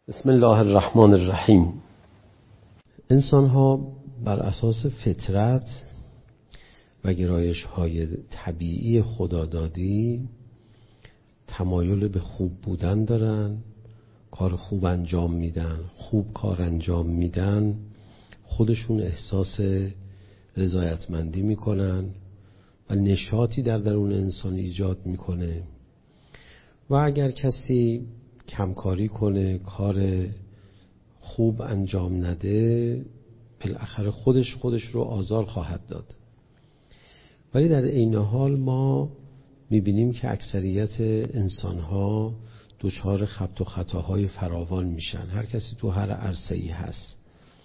بسم الله الرحمن الرحیم. انسان ها بر اساس فطرت و گرایش های طبیعی خدادادی تمایل به خوب بودن دارن، کار خوب انجام میدن، خوب کار انجام میدن، خودشون احساس رضایتمندی میکنن و نشاطی در درون انسان ایجاد میکنه. و اگر کسی کمکاری کنه، کار خوب انجام نده، بالاخره خودش رو آزار خواهد داد. ولی در عین حال ما میبینیم که اکثریت انسانها دچار خبط و خطاهای فراوان میشن، هر کسی تو هر عرصه‌ای هست.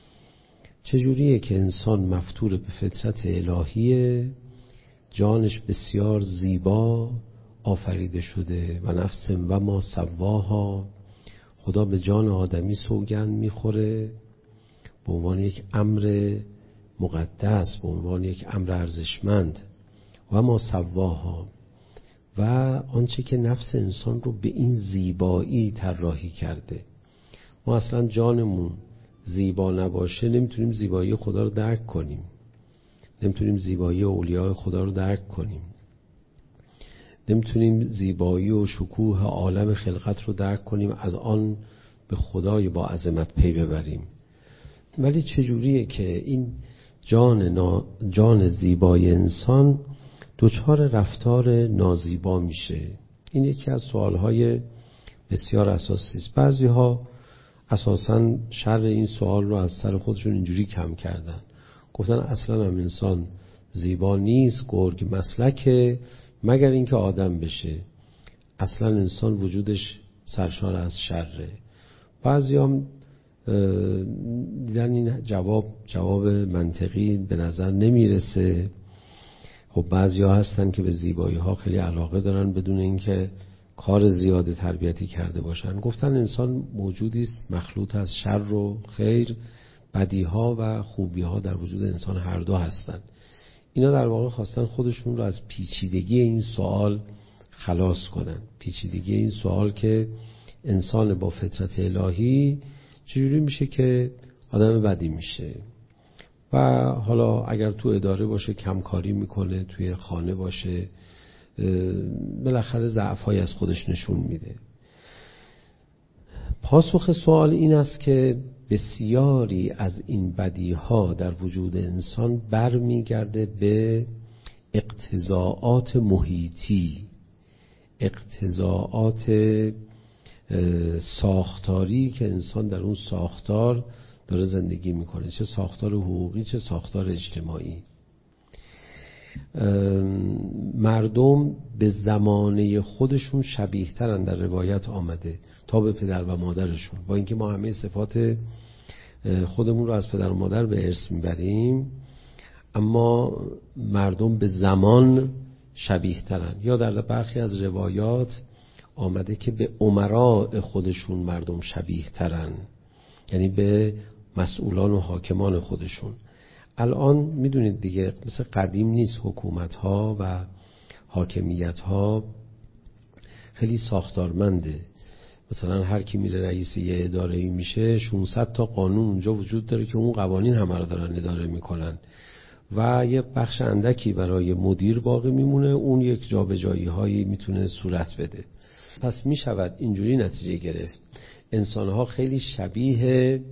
چجوریه که انسان مفطور به فطرت الهیه، جانش بسیار زیبا آفریده شده و نفس و ما سواها، خدا به جان آدمی سوگند میخوره به عنوان یک امر مقدس، به عنوان یک امر ارزشمند. و ما سواها، و آنچه که نفس انسان رو به این زیبایی طراحی کرده. ما اصلا جانمون زیبا نباشه نمیتونیم زیبایی خدا رو درک کنیم، نمیتونیم زیبایی اولیاء خدا رو درک کنیم، نمیتونیم زیبایی و شکوه عالم خلقت رو درک کنیم، از آن به خدای با عظمت پی ببریم. ولی چجوریه که این جان زیبای انسان دچار رفتار نازیبا میشه؟ این یکی از سوالهای بسیار اساسی است. بعضی‌ها اساساً شر این سوال رو از سر خودشون اینجوری کم کردن، گفتن اصلاً هم انسان زیبا نیست، گرگ مسلکه، مگر اینکه آدم بشه. اصلاً انسان وجودش سرشار از شره. بعضی‌ها دیدن این جواب منطقی به نظر نمیرسه. خب بعضی‌ها هستن که به زیبایی‌ها خیلی علاقه دارن بدون اینکه کار زیاده تربیتی کرده باشن. گفتن انسان موجودی است مخلوط از شر و خیر، بدی‌ها و خوبی‌ها در وجود انسان هر دو هستن. اینا در واقع خواستن خودشون رو از پیچیدگی این سوال خلاص کنن. پیچیدگی این سوال که انسان با فطرت الهی چجوری میشه که آدم بدی میشه. و حالا اگر تو اداره باشه کمکاری میکنه، توی خانه باشه بالاخره ضعف‌های از خودش نشون میده. پاسخ سوال این است که بسیاری از این بدیها در وجود انسان برمیگرده به اقتضاعات محیطی، اقتضاعات ساختاری که انسان در اون ساختار داره زندگی میکنه، چه ساختار حقوقی چه ساختار اجتماعی. مردم به زمانه خودشون شبیه ترن، در روایت آمده، تا به پدر و مادرشون. با اینکه ما همه صفات خودمون رو از پدر و مادر به ارث میبریم، اما مردم به زمان شبیه ترن. یا در برخی از روایات آمده که به امراء خودشون مردم شبیه ترن، یعنی به مسئولان و حاکمان خودشون. الان میدونید دیگه مثل قدیم نیست، حکومت ها و حاکمیت ها خیلی ساختارمنده. مثلا هر کی میره رئیس یه اداره‌ای میشه 600 تا قانون اونجا وجود داره که اون قوانین همه رو دارن اداره میکنن و یه بخش اندکی برای مدیر باقی میمونه، اون یک جابجایی هایی میتونه صورت بده. پس میشود اینجوری نتیجه گرفت انسان ها خیلی شبیه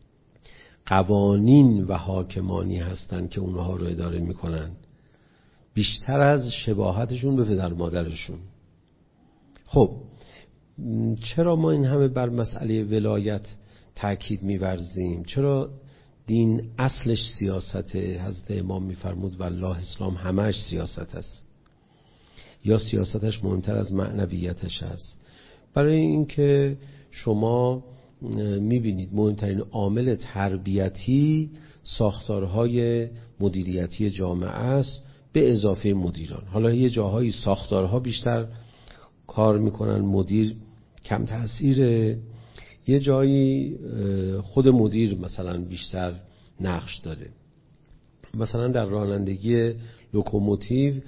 قوانین و حاکمانی هستن که اونها رو اداره میکنن، بیشتر از شباهتشون به پدر مادرشون. خب چرا ما این همه بر مسئله ولایت تاکید می‌ورزیم؟ چرا دین اصلش سیاسته؟ حضرت امام می‌فرمود والله اسلام همه‌اش سیاست است، یا سیاستش مهمتر از معنویتش است. برای اینکه شما می‌بینید مهمترین عامل تربیتی ساختارهای مدیریتی جامعه است به اضافه مدیران. حالا یه جاهایی ساختارها بیشتر کار میکنن، مدیر کم تأثیره، یه جایی خود مدیر مثلا بیشتر نقش داره. مثلا در رانندگی لوکوموتیو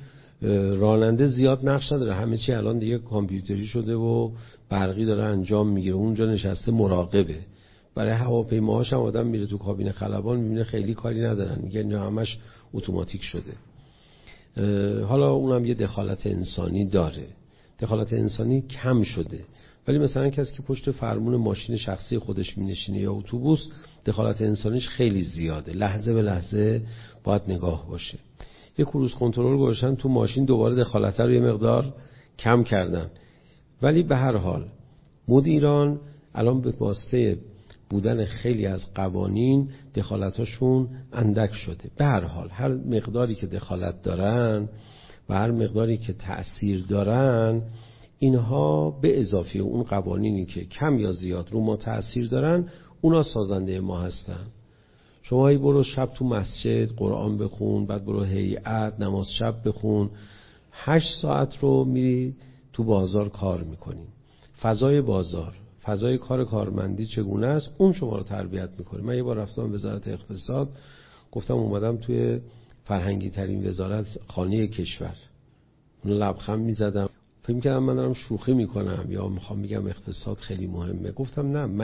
راننده زیاد نقش نداره، همه چی الان دیگه کامپیوتری شده و برقی داره انجام میگیره، اونجا نشسته مراقبه. برای هواپیماهاش هم آدم میره تو کابین خلبان میبینه خیلی کاری ندارن، میگه اینا همش اتوماتیک شده. حالا اونم یه دخالت انسانی داره، دخالت انسانی کم شده، ولی مثلا کسی که پشت فرمون ماشین شخصی خودش مینشینه یا اتوبوس، دخالت انسانیش خیلی زیاده، لحظه به لحظه باید نگاه باشه. یه کروز کنترل گذاشتن تو ماشین، دوباره دخالت رو یه مقدار کم کردن، ولی به هر حال مدیران الان به واسطه بودن خیلی از قوانین دخالتاشون اندک شده. به هر حال هر مقداری که دخالت دارن و هر مقداری که تأثیر دارن، اینها به اضافه اون قوانینی که کم یا زیاد رو ما تأثیر دارن، اونا سازنده ما هستن. شما ای برو شب تو مسجد قرآن بخون، بعد برو هیئت نماز شب بخون، 8 ساعت رو میری تو بازار کار میکنی. فضای بازار، فضای کار کارمندی چگونه است، اون شما رو تربیت میکنه. من یه بار رفتم وزارت اقتصاد، گفتم اومدم توی فرهنگی ترین وزارت خانه کشور، اون لبخند میزدم، فکر می‌کردم من دارم شوخی میکنم یا میخوام بگم اقتصاد خیلی مهمه. گفتم نه،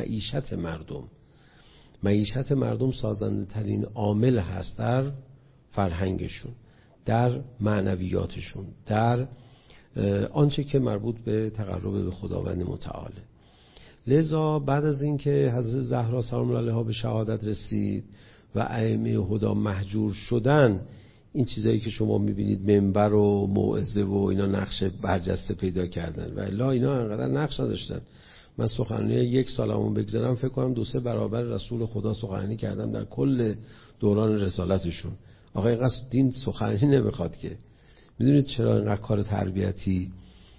معیشت مردم سازنده ترین عامل هست در فرهنگشون، در معنویاتشون، در آنچه که مربوط به تقرب به خداوند متعاله. لذا بعد از اینکه حضرت زهرا سلام الله علیها به شهادت رسید و ائمه هدا مهجور شدن، این چیزایی که شما میبینید منبر و موعظه و اینا نقش برجسته پیدا کردن، و الا اینا انقدر نقش نداشتن. من سخنرانی 1 سالمون بگذارم فکر کنم 2-3 برابر رسول خدا سخنرانی کردم در کل دوران رسالتشون. آقا اینقدر دین سخنرانی نمیخواد که. میدونید چرا اینقدر کار تربیتی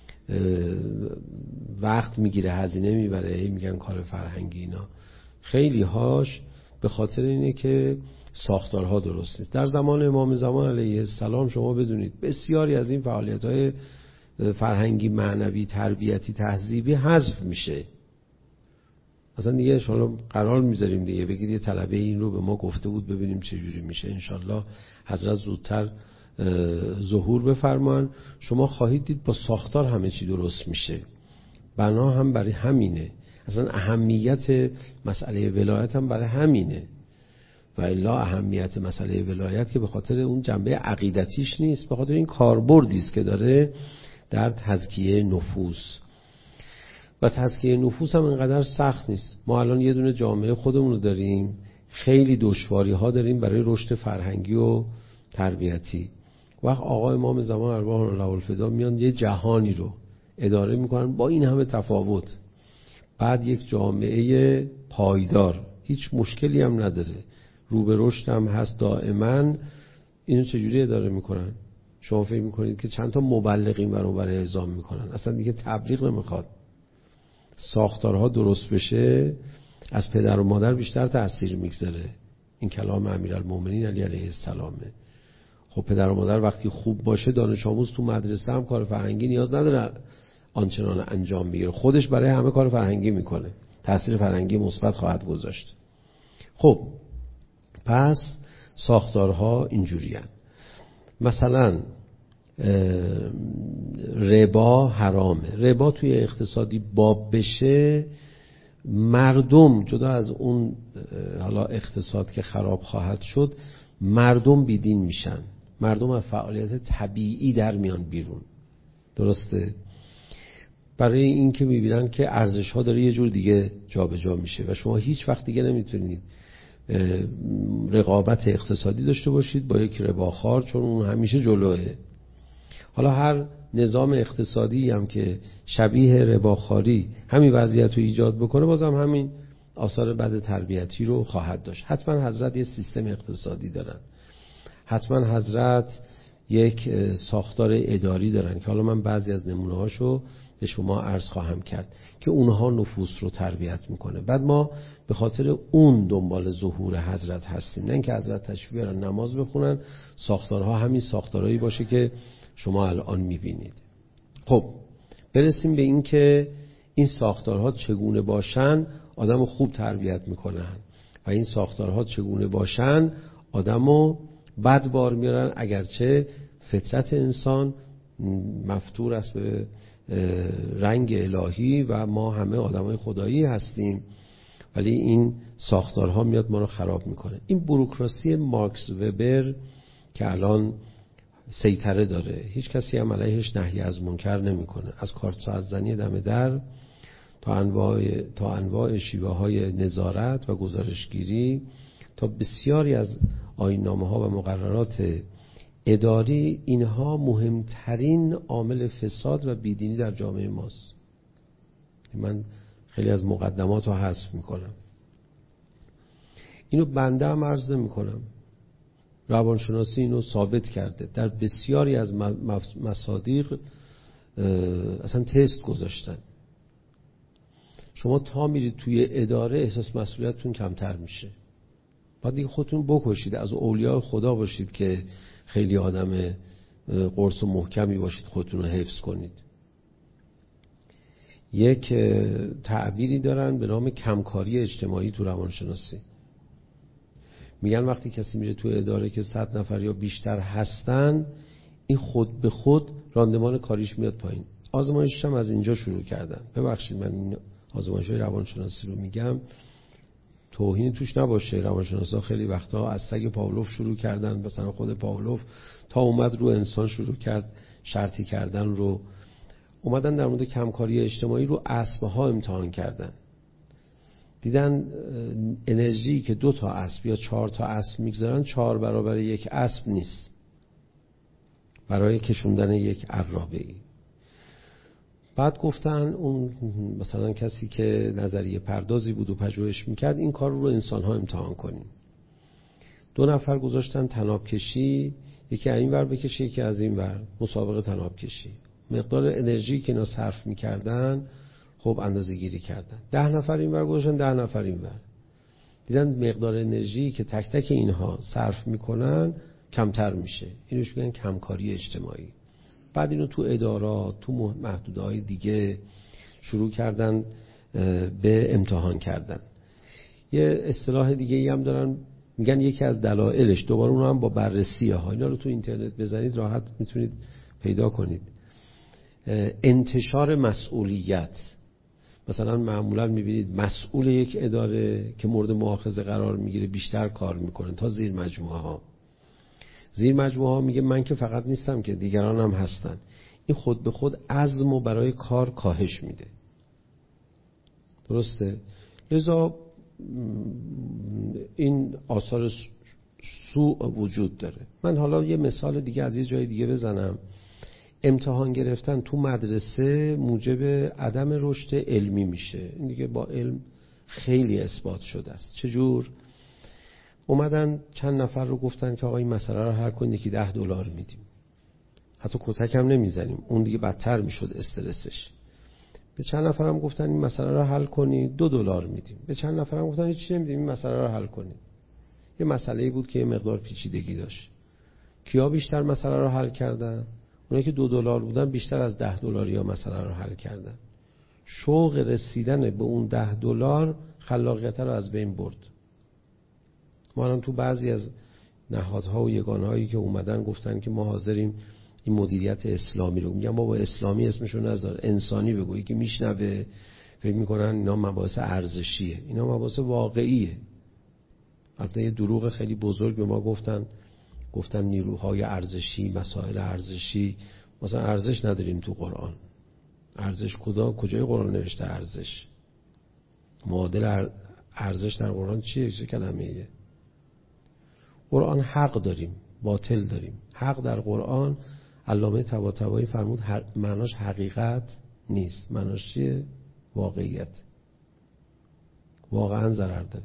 وقت میگیره، هزینه میبره؟ میگن کار فرهنگی، اینا خیلی هاش به خاطر اینه که ساختارها درست نیست. در زمان امام زمان علیه السلام شما بدونید بسیاری از این فعالیت‌های فرهنگی، معنوی، تربیتی، تهذیبی حذف میشه. اصلا دیگه شما قرار میذاریم دیگه بگید یه طلبه این رو به ما گفته بود ببینیم چه جوری میشه. انشالله حضرت زودتر ظهور بفرمان، شما خواهید دید با ساختار همه چی درست میشه. بنا هم برای همینه، اصلا اهمیت مسئله ولایت هم برای همینه. و الا اهمیت مسئله ولایت که به خاطر اون جنبه عقیدتیش نیست، به خاطر این کاربردی است که داره در تزکیه نفوس. و تزکیه نفوس هم اینقدر سخت نیست. ما الان یه دونه جامعه خودمون رو داریم، خیلی دشواری ها داریم برای رشد فرهنگی و تربیتی. وقت آقای امام زمان ارواح الله الفدا میان یه جهانی رو اداره میکنن با این همه تفاوت، بعد یک جامعه پایدار، هیچ مشکلی هم نداره، رو به رشد هم هست دائما، اینو چجوری اداره میکنن؟ شما فکر میکنید که چند تا مبلغین برای اعزام میکنن؟ اصلا دیگه تبلیغ نمیخواد. ساختارها درست بشه از پدر و مادر بیشتر تأثیر میگذاره. این کلام امیرالمومنین علی علیه السلامه. خب پدر و مادر وقتی خوب باشه، دانش آموز تو مدرسه هم کار فرهنگی نیاز نداره آنچنان انجام بگیره، خودش برای همه کار فرهنگی میکنه، تأثیر فرهنگی مثبت خواهد گذاشت. خب پس ساختارها اینجوریه. مثلا ربا حرامه. ربا توی اقتصادی باب بشه، مردم جدا از اون حالا اقتصاد که خراب خواهد شد، مردم بیدین میشن، مردم از فعالیت طبیعی در میان بیرون. درسته؟ برای این که میبینن که ارزش ها داره یه جور دیگه جابجا میشه و شما هیچ وقت دیگه نمیتونید رقابت اقتصادی داشته باشید با یک رباخوار، چون اون همیشه جلوه. حالا هر نظام اقتصادی هم که شبیه رباخواری همین وضعیت رو ایجاد بکنه، بازم همین آثار بد تربیتی رو خواهد داشت. حتما حضرت یه سیستم اقتصادی دارن، حتما حضرت یک ساختار اداری دارن که حالا من بعضی از نمونه هاشو به شما عرض خواهم کرد که اونها نفوس رو تربیت میکنه. بعد ما به خاطر اون دنبال ظهور حضرت هستیم، نه اینکه حضرت تشریف بیارن نماز بخونن، ساختارها همین ساختارهایی باشه که شما الان میبینید. خب برسیم به این که این ساختارها چگونه باشن آدمو خوب تربیت میکنن و این ساختارها چگونه باشن آدمو بد بار میارن، اگرچه فطرت انسان مفتور است به رنگ الهی و ما همه آدمای خدایی هستیم، ولی این ساختارها میاد ما رو خراب میکنه. این بوروکراسی مارکس وبر که الان سیطره داره، هیچ کسی هم علیهش نهی از منکر نمیکنه، از کارت ساعت زنی دم در تا انواع شیوه های نظارت و گزارشگیری تا بسیاری از آیین‌نامه‌ها و مقررات اداری، اینها مهمترین عامل فساد و بیدینی در جامعه ماست. من خیلی از مقدمات رو حذف میکنم، اینو بنده هم عرض نمیکنم، روانشناسی اینو ثابت کرده، در بسیاری از مصادیق اصلا تست گذاشتن. شما تا میرید توی اداره احساس مسئولیتتون کمتر میشه، بعد دیگه خودتون بکشید، از اولیاء خدا باشید که خیلی آدم قرص و محکمی باشید، خودتون رو حفظ کنید. یک تعبیری دارن به نام کمکاری اجتماعی تو روانشناسی. میگن وقتی کسی میره تو اداره که 100 نفر یا بیشتر هستن، این خود به خود راندمان کاریش میاد پایین. آزمایشش هم از اینجا شروع کردن. ببخشید من این آزمایش‌های روانشناسی رو میگم، توهین توش نباشه. روانشناسا خیلی وقتا از سگ پاولوف شروع کردن، مثلا خود پاولوف تا اومد رو انسان شروع کرد شرطی کردن رو، اومدن در مورد کمکاری اجتماعی رو اسب‌ها امتحان کردن. دیدن انرژی که 2 تا اسب یا 4 تا اسب میگذارن 4 برابر یک اسب نیست برای کشوندن یک عرابه‌ای. بعد گفتن اون مثلا کسی که نظریه پردازی بود و پژوهش میکرد، این کار رو انسان ها امتحان کنیم. 2 نفر گذاشتن طناب کشی، یکی از این ور بکشه یکی از این ور، مسابقه طناب کشی. مقدار انرژی که اینا صرف میکردن خب اندازه گیری کردن. 10 نفر این ور گذاشتن 10 نفر این ور، دیدن مقدار انرژی که تک تک اینها صرف میکنن کمتر میشه. اینوش میگن کمکاری اجتماعی. بعد اینو تو ادارات، تو محدودهای دیگه شروع کردن به امتحان کردن. یه اصطلاح دیگه ای هم دارن، میگن یکی از دلایلش، دوباره اون هم با بررسیه ها، اینا رو تو اینترنت بزنید راحت میتونید پیدا کنید، انتشار مسئولیت. مثلا معمولا میبینید مسئول یک اداره که مورد مؤاخذه قرار میگیره بیشتر کار میکنه تا زیر مجموعه ها. زیر مجموعه ها میگه من که فقط نیستم که دیگران هم هستن. این خود به خود عزم و برای کار کاهش میده. درسته؟ لذا این آثار سوء وجود داره. من حالا یه مثال دیگه از یه جای دیگه بزنم. امتحان گرفتن تو مدرسه موجب عدم رشد علمی میشه. این دیگه با علم خیلی اثبات شده است. چجور؟ اومدن چند نفر رو گفتن که آقا این مسئله رو حل کنید، یکی $10 میدیم، حتی کتک هم نمیزنیم، اون دیگه بدتر میشد استرسش. به چند نفر هم گفتن این مسئله رو حل کنید $2 میدیم، به چند نفر هم گفتن هیچ چیزی نمیدیم این مسئله رو حل کنید. یه مسئله‌ای بود که یه مقدار پیچیدگی داشت. کیا بیشتر مسئله رو حل کردن؟ اونایی که $2 بودن بیشتر از $10 یا مسئله رو حل کردن. شوق رسیدن به اون $10 خلاقیت رو از بین برد. ما الان تو بعضی از نهادها و یگانهایی که اومدن گفتن که ما حاضریم این مدیریت اسلامی رو، میگم بابا اسلامی اسمشو نذار، انسانی بگویی که میشنوه فکر میکنن اینا مباحث ارزشیه. اینا مباحث واقعیه. البته یه دروغ خیلی بزرگ به ما گفتن نیروهای ارزشی، مسائل ارزشی. مثلا ارزش نداریم تو قرآن. ارزش کجای قرآن نوشته ارزش؟ معادل ارزش در قرآن چیه؟ چه کلمه‌ایه؟ قرآن حق داریم، باطل داریم. حق در قرآن علامه طباطبایی فرمود معناش حقیقت نیست، معناش چیه؟ واقعیت. واقعا ضرر داره.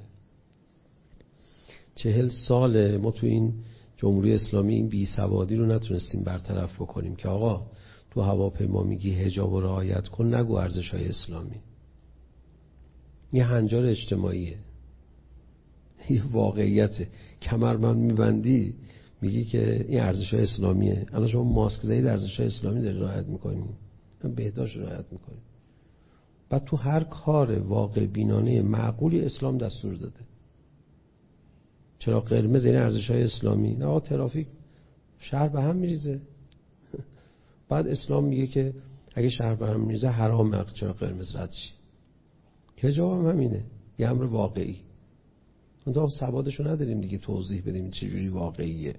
40 ساله ما تو این جمهوری اسلامی این بیسوادی رو نتونستیم برطرف بکنیم که آقا تو هواپیما میگی حجاب رو رعایت کن، نگو ارزش‌های اسلامی. یه هنجار اجتماعیه، یه واقعیته. کمربند میبندی میگی که این ارزش‌های اسلامیه، الان شما ماسک زدید ارزش‌های اسلامی داری رعایت میکنی، بهداشت رعایت میکنی. بعد تو هر کار واقع بینانه معقولی اسلام دستور داده. چرا قرمز این ارزش‌های اسلامی؟ نه آقا ترافیک شهر به هم میریزه. بعد اسلام میگه که اگه شهر برهم میریزه حرام چرا قرمز رد شی. حجاب هم همینه، یه امر واقعی. اون سوادشو نداریم دیگه توضیح بدیم چجوری واقعیه.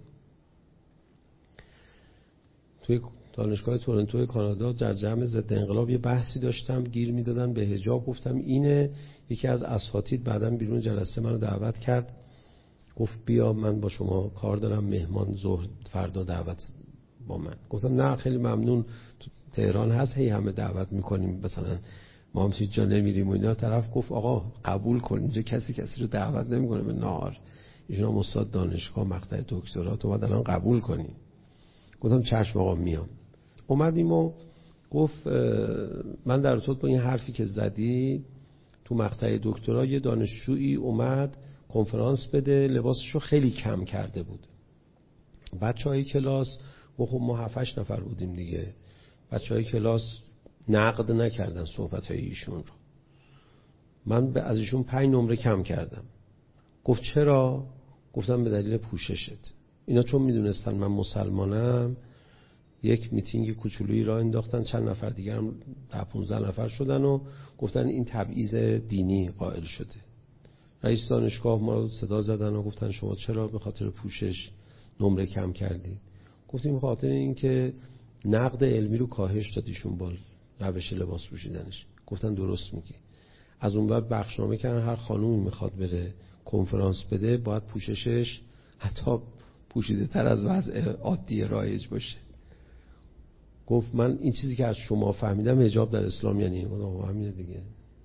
توی دانشگاه تورنتو کانادا در جمع ضد انقلاب یه بحثی داشتم، گیر میدادن به حجاب، گفتم اینه. یکی از اساتید بعداً بیرون جلسه منو دعوت کرد، گفت بیا من با شما کار دارم، مهمان ظهر فردا دعوت با من. گفتم نه خیلی ممنون، تو تهران هست هی همه دعوت میکنیم مثلا ما هم هیچ جا نمیریم و اینا. طرف گفت آقا قبول کن اینجا کسی رو دعوت نمیکنه به نهار، ایشون هم استاد دانشگاه مقطع دکترا، تو باید الان قبول کنی. گفتم چشم آقا میام. اومدیم و گفت من در ارتباط با این حرفی که زدی تو مقطع دکترا یه دانشجویی اومد کنفرانس بده، لباسشو خیلی کم کرده بود. بچهای کلاس گفت خب ما 7-8 نفر بودیم دیگه، بچهای کلاس نقد نکردن صحبتهای ایشون رو. من از ایشون 5 نمره کم کردم. گفت چرا؟ گفتم به دلیل پوششت. اینا چون میدونستن من مسلمانم یک میتینگ کوچولویی راه انداختن، چند نفر دیگر هم 10-15 نفر شدن و گفتن این تبعیض دینی قائل شده. رئیس دانشگاه ما رو صدا زدن و گفتن شما چرا به خاطر پوشش نمره کم کردید؟ گفتیم به خاطر اینکه نقد علمی رو کاهش دادیشون با روش لباس پوشیدنش. گفتن درست میگی. از اون بعد بخشنامه کردن هر خانومی میخواد بره کنفرانس بده باید پوششش حتی پوشیده تر از وضع عادی رایج باشه. گفت من این چیزی که از شما فهمیدم حجاب در اسلام یعنی این. گفتم همینه دیگه.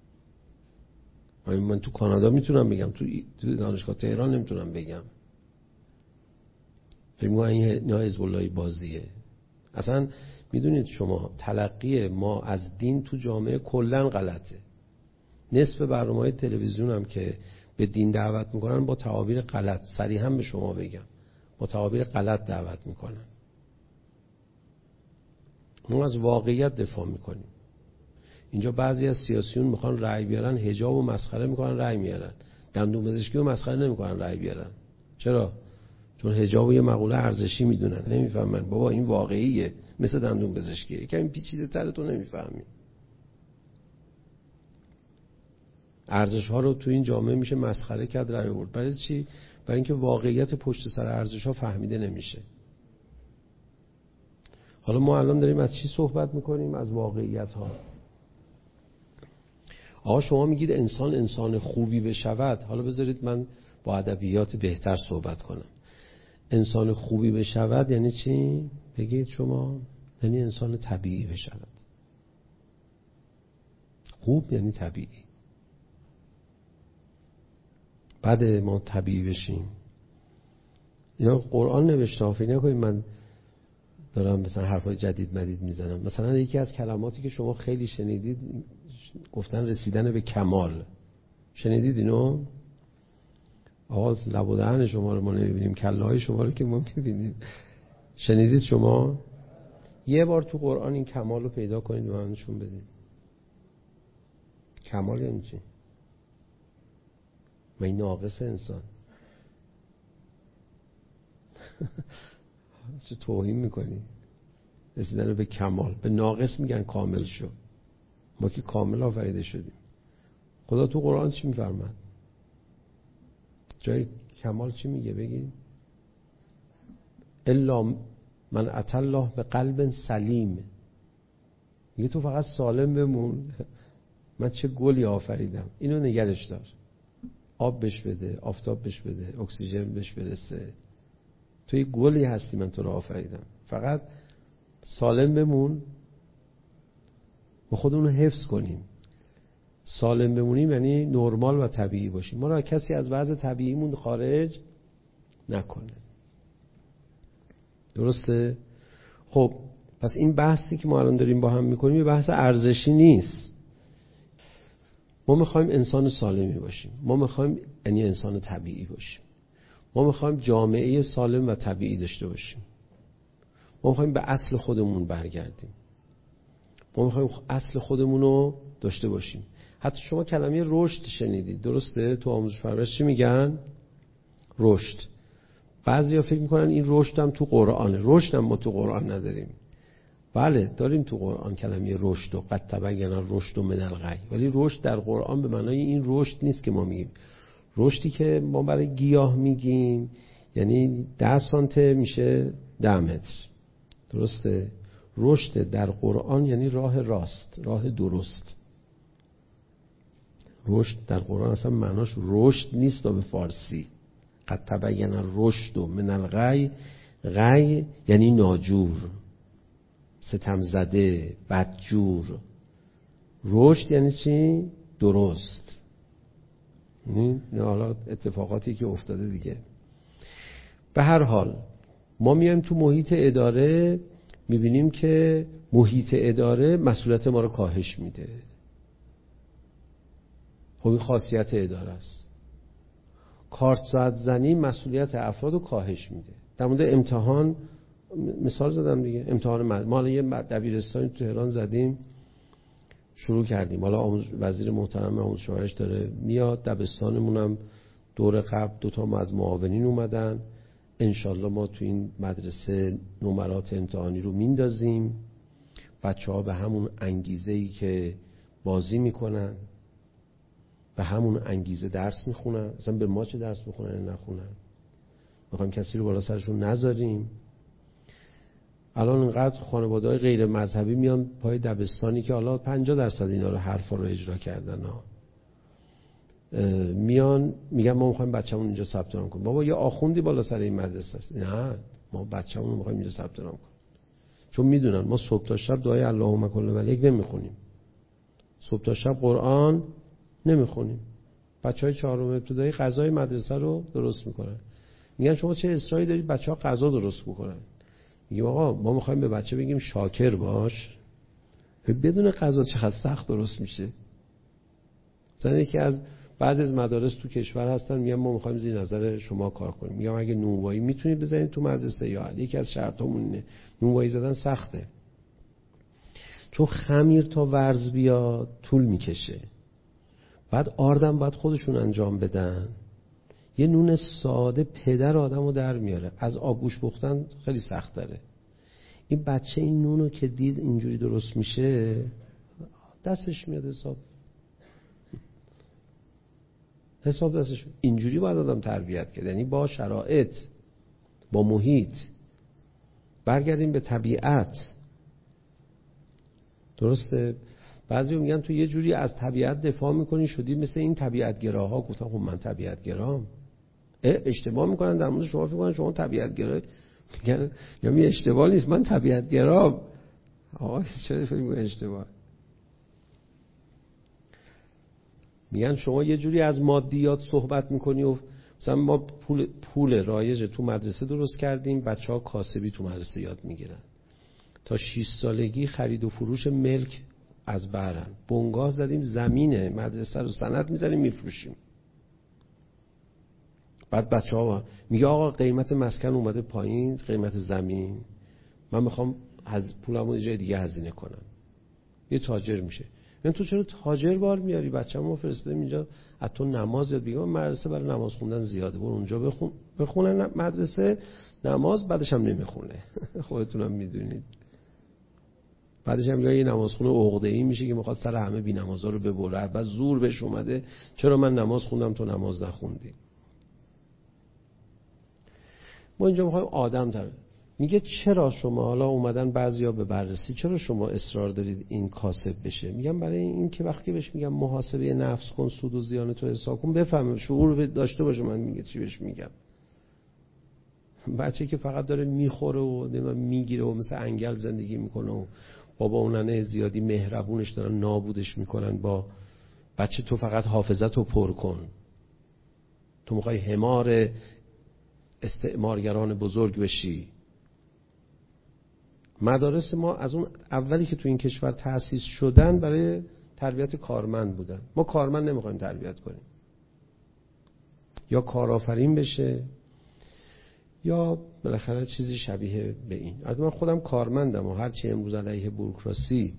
من تو کانادا میتونم بگم، تو دانشگاه تهران نمیتونم بگم. فکر می‌کنم این حزب اللهی بازیه. اصلا میدونید شما تلقی ما از دین تو جامعه کلا غلطه. نصف برنامه‌های تلویزیون هم که به دین دعوت میکنن با تعابیر غلط، صریحا به شما بگم با تعابیر غلط دعوت میکنن. ما از واقعیت دفاع میکنیم. اینجا بعضی از سیاسیون میخوان رأی بیارن، حجاب و مسخره میکنن رأی میارن، دندون پزشکی و مسخره نمیکنن رأی بیارن. چرا؟ چون حجاب و یه مقوله ارزشی میدونن. نمیفهمن بابا این واقعیه، مثل دندون پزشکیه، کمی پیچیده تره، تو نمیفهمی. ارزش ها رو تو این جامعه میشه مسخره کرد، رأی آورد. برای چی؟ برای اینکه واقعیت پشت سر ارزش ها فهمیده نمیشه. حالا ما الان داریم از چی صحبت میکنیم؟ از واقعیت ها. آقا شما میگید انسان خوبی بشود. حالا بذارید من با ادبیات بهتر صحبت کنم. انسان خوبی بشود یعنی چی؟ بگید شما. یعنی انسان طبیعی بشود. خوب یعنی طبیعی. بعد ما طبیعی بشیم. اینا قرآن نوشته، فکر نکنید من دارم مثلا حرفای جدید مدید میزنم. مثلا یکی از کلماتی که شما خیلی شنیدید گفتن رسیدن به کمال. شنیدید اینو؟ آقا لب و دهن شما رو ما نمیبینیم، کله های شما رو که ما میبینیم. شنیدید شما؟ یه بار تو قرآن این کمال رو پیدا کنید و من نشون بدید. کمال یعنی چی؟ من این ناقص انسان چه توهین میکنی؟ رسیدن به کمال. به ناقص میگن کامل شو. ما که کامل آفریده شدیم. خدا تو قرآن چی میفرماد؟ جای کمال چی میگه بگید؟ الا من اتى الله به قلب سلیم. میگه تو فقط سالم بمون. من چه گلی آفریدم. اینو نگرش دار. آب بش بده، آفتاب بش بده، اکسیژن بش برسه. تو یه گلی هستی، من تو رو آفریدم. فقط سالم بمون. ما خودمون رو حفظ کنیم. سالم بمونیم یعنی نرمال و طبیعی باشیم. ما را کسی از وضع طبیعیمون خارج نکنه. درسته؟ خب پس این بحثی که ما الان داریم با هم میکنیم یه بحث ارزشی نیست. ما میخوایم انسان سالمی باشیم. ما میخوایم یعنی انسان طبیعی باشیم. ما میخوایم جامعه سالم و طبیعی داشته باشیم. ما میخوایم به اصل خودمون برگردیم. ما میخوایم اصل خودمون رو داشته باشیم. حتی شما کلمه رشد شنیدید، درسته؟ تو آموزش پرورش چی میگن؟ رشد. بعضیا فکر میکنن این رشد هم تو قرآنه. رشد هم ما تو قرآن نداریم. بله داریم تو قرآن کلمه رشد و قد تبین الرشد من الغی، ولی رشد در قرآن به معنای این رشد نیست که ما میگیم. رشدی که ما برای گیاه میگیم یعنی 10 سانته میشه 10 متر، درسته؟ رشد در قرآن یعنی راه راست، راه درست. رشد در قرآن اصلا معناش رشد نیست به فارسی. قد تبین الرشد من الغی، غی یعنی ناجور، ستم زده، بدجور. رشد یعنی چی؟ درست. نه حالا اتفاقاتی که افتاده دیگه. به هر حال ما میایم تو محیط اداره، میبینیم که محیط اداره مسئولیت ما رو کاهش میده. خب این خاصیت اداره است. کارت ساعت زنی مسئولیت افراد رو کاهش میده. در مورد امتحان مثال زدم دیگه، امتحان ما الان یه دبیرستانی تو تهران زدیم، شروع کردیم. حالا وزیر محترم آموزش و پرورش داره میاد، دبستانمون هم دور قبل 2 تا از معاونین اومدن. انشالله ما تو این مدرسه نمرات امتحانی رو میندازیم، بچه‌ها به همون انگیزه‌ای که بازی میکنن به همون انگیزه درس میخونن. اصلا به ما چه درس میخونن نخونن، میخوایم کسی رو بالا سرشون نذاریم. الان اینقدر خانواده‌های غیر مذهبی میان پای دبستانی که حالا 50% اینا رو حرفا رو اجرا کردن ها، میان میگن ما میخوایم بچه‌مون اینجا ثبت نام کنیم. بابا یه آخوندی بالا سر این مدرسه است. نه، ما بچه‌مون رو میخوایم اینجا ثبت نام کنیم. چون میدونن ما صبح تا شب دعای اللهم کل ولیک نمیخونیم، صبح تا شب قرآن نمیخونیم. بچهای 4م ابتدایی غذای مدرسه رو درست میکنن. میگن شما چه اصراری دارید بچه‌ها غذا درست بکنن؟ میگیم آقا ما میخوایم به بچه بگیم شاکر باش، بدون غذا چقدر سخت درست میشه. مثلا یکی از بعضی از مدارس تو کشور هستن میگن ما میخوایم زیر نظر شما کار کنیم. میگم اگه نونوایی میتونید بزنید تو مدرسه، یا یکی از شرطامون اینه نونوایی زدن سخته، چون خمیر تا ورز بیاد طول میکشه، بعد آردم باید خودشون انجام بدن. یه نون ساده پدر آدمو در میاره، از آبگوش پختن خیلی سخت داره. این بچه این نونو که دید اینجوری درست میشه دستش میاد حساب دستش. اینجوری باید آدم تربیت کرد، یعنی با شرایط، با محیط. برگردیم به طبیعت، درسته؟ بعضی میگن تو یه جوری از طبیعت دفاع میکنی شدی مثل این طبیعتگراها. گفتم خب من طبیعتگرام؟ اشتباه میکنن در مورد شما، فکر کنن شما طبیعتگرا. میگن یا می اشتباه نیست، من طبیعتگرام. آقا چرا فکر میکنن اشتباه؟ میگن شما یه جوری از مادیات صحبت میکنی و مثلا ما پول رایج تو مدرسه درست کردیم، بچه‌ها کاسبی تو مدرسه یاد میگیرن، تا 6 سالگی خرید و فروش ملک از برن، بنگاه زدیم زمین مدرسه رو سند میزنیم میفروشیم. بعد بچه‌ها میگه آقا قیمت مسکن اومده پایین، قیمت زمین، من میخوام پولمو یه جای دیگه هزینه کنم. یه تاجر میشه. من تو چرا تاجر بار میاری؟ بچه‌مو فرستادیم اینجا از تو نماز یاد بگیرم. مدرسه برای نماز خوندن زیاده، برو اونجا بخونه مدرسه نماز، بعدش هم نمیخونه. خودتونم میدونید. بعدش هم یه نمازخونه عقده‌ای میشه که میخواد سر همه بی‌نمازا رو ببره. بعد زور بهش اومده چرا من نماز خوندم تو نماز نخوندی. ما اینجا میخوایم آدم تر. میگه چرا شما حالا اومدن بعضیا به بررسی، چرا شما اصرار دارید این کاسب بشه؟ میگم برای این که وقتی بهش میگم محاسبه نفس کن، سود و زیان تو حساب کن، بفهمه، شعور داشته باشه من میگه چی بهش میگم. بچه که فقط داره میخوره و میگیره و مثل انگل زندگی میکنه و بابا اونانه زیادی مهربونش دارن نابودش میکنن، با بچه تو فقط حافظت رو پر کن. تو میخوای حمار استعمارگران بزرگ بشی. مدارس ما از اون اولی که تو این کشور تأسیس شدن برای تربیت کارمند بودن. ما کارمند نمیخوایم تربیت کنیم، یا کارآفرین بشه یا بالاخره چیزی شبیه به این. البته من خودم کارمندم و هرچی امروز علیه بوروکراسی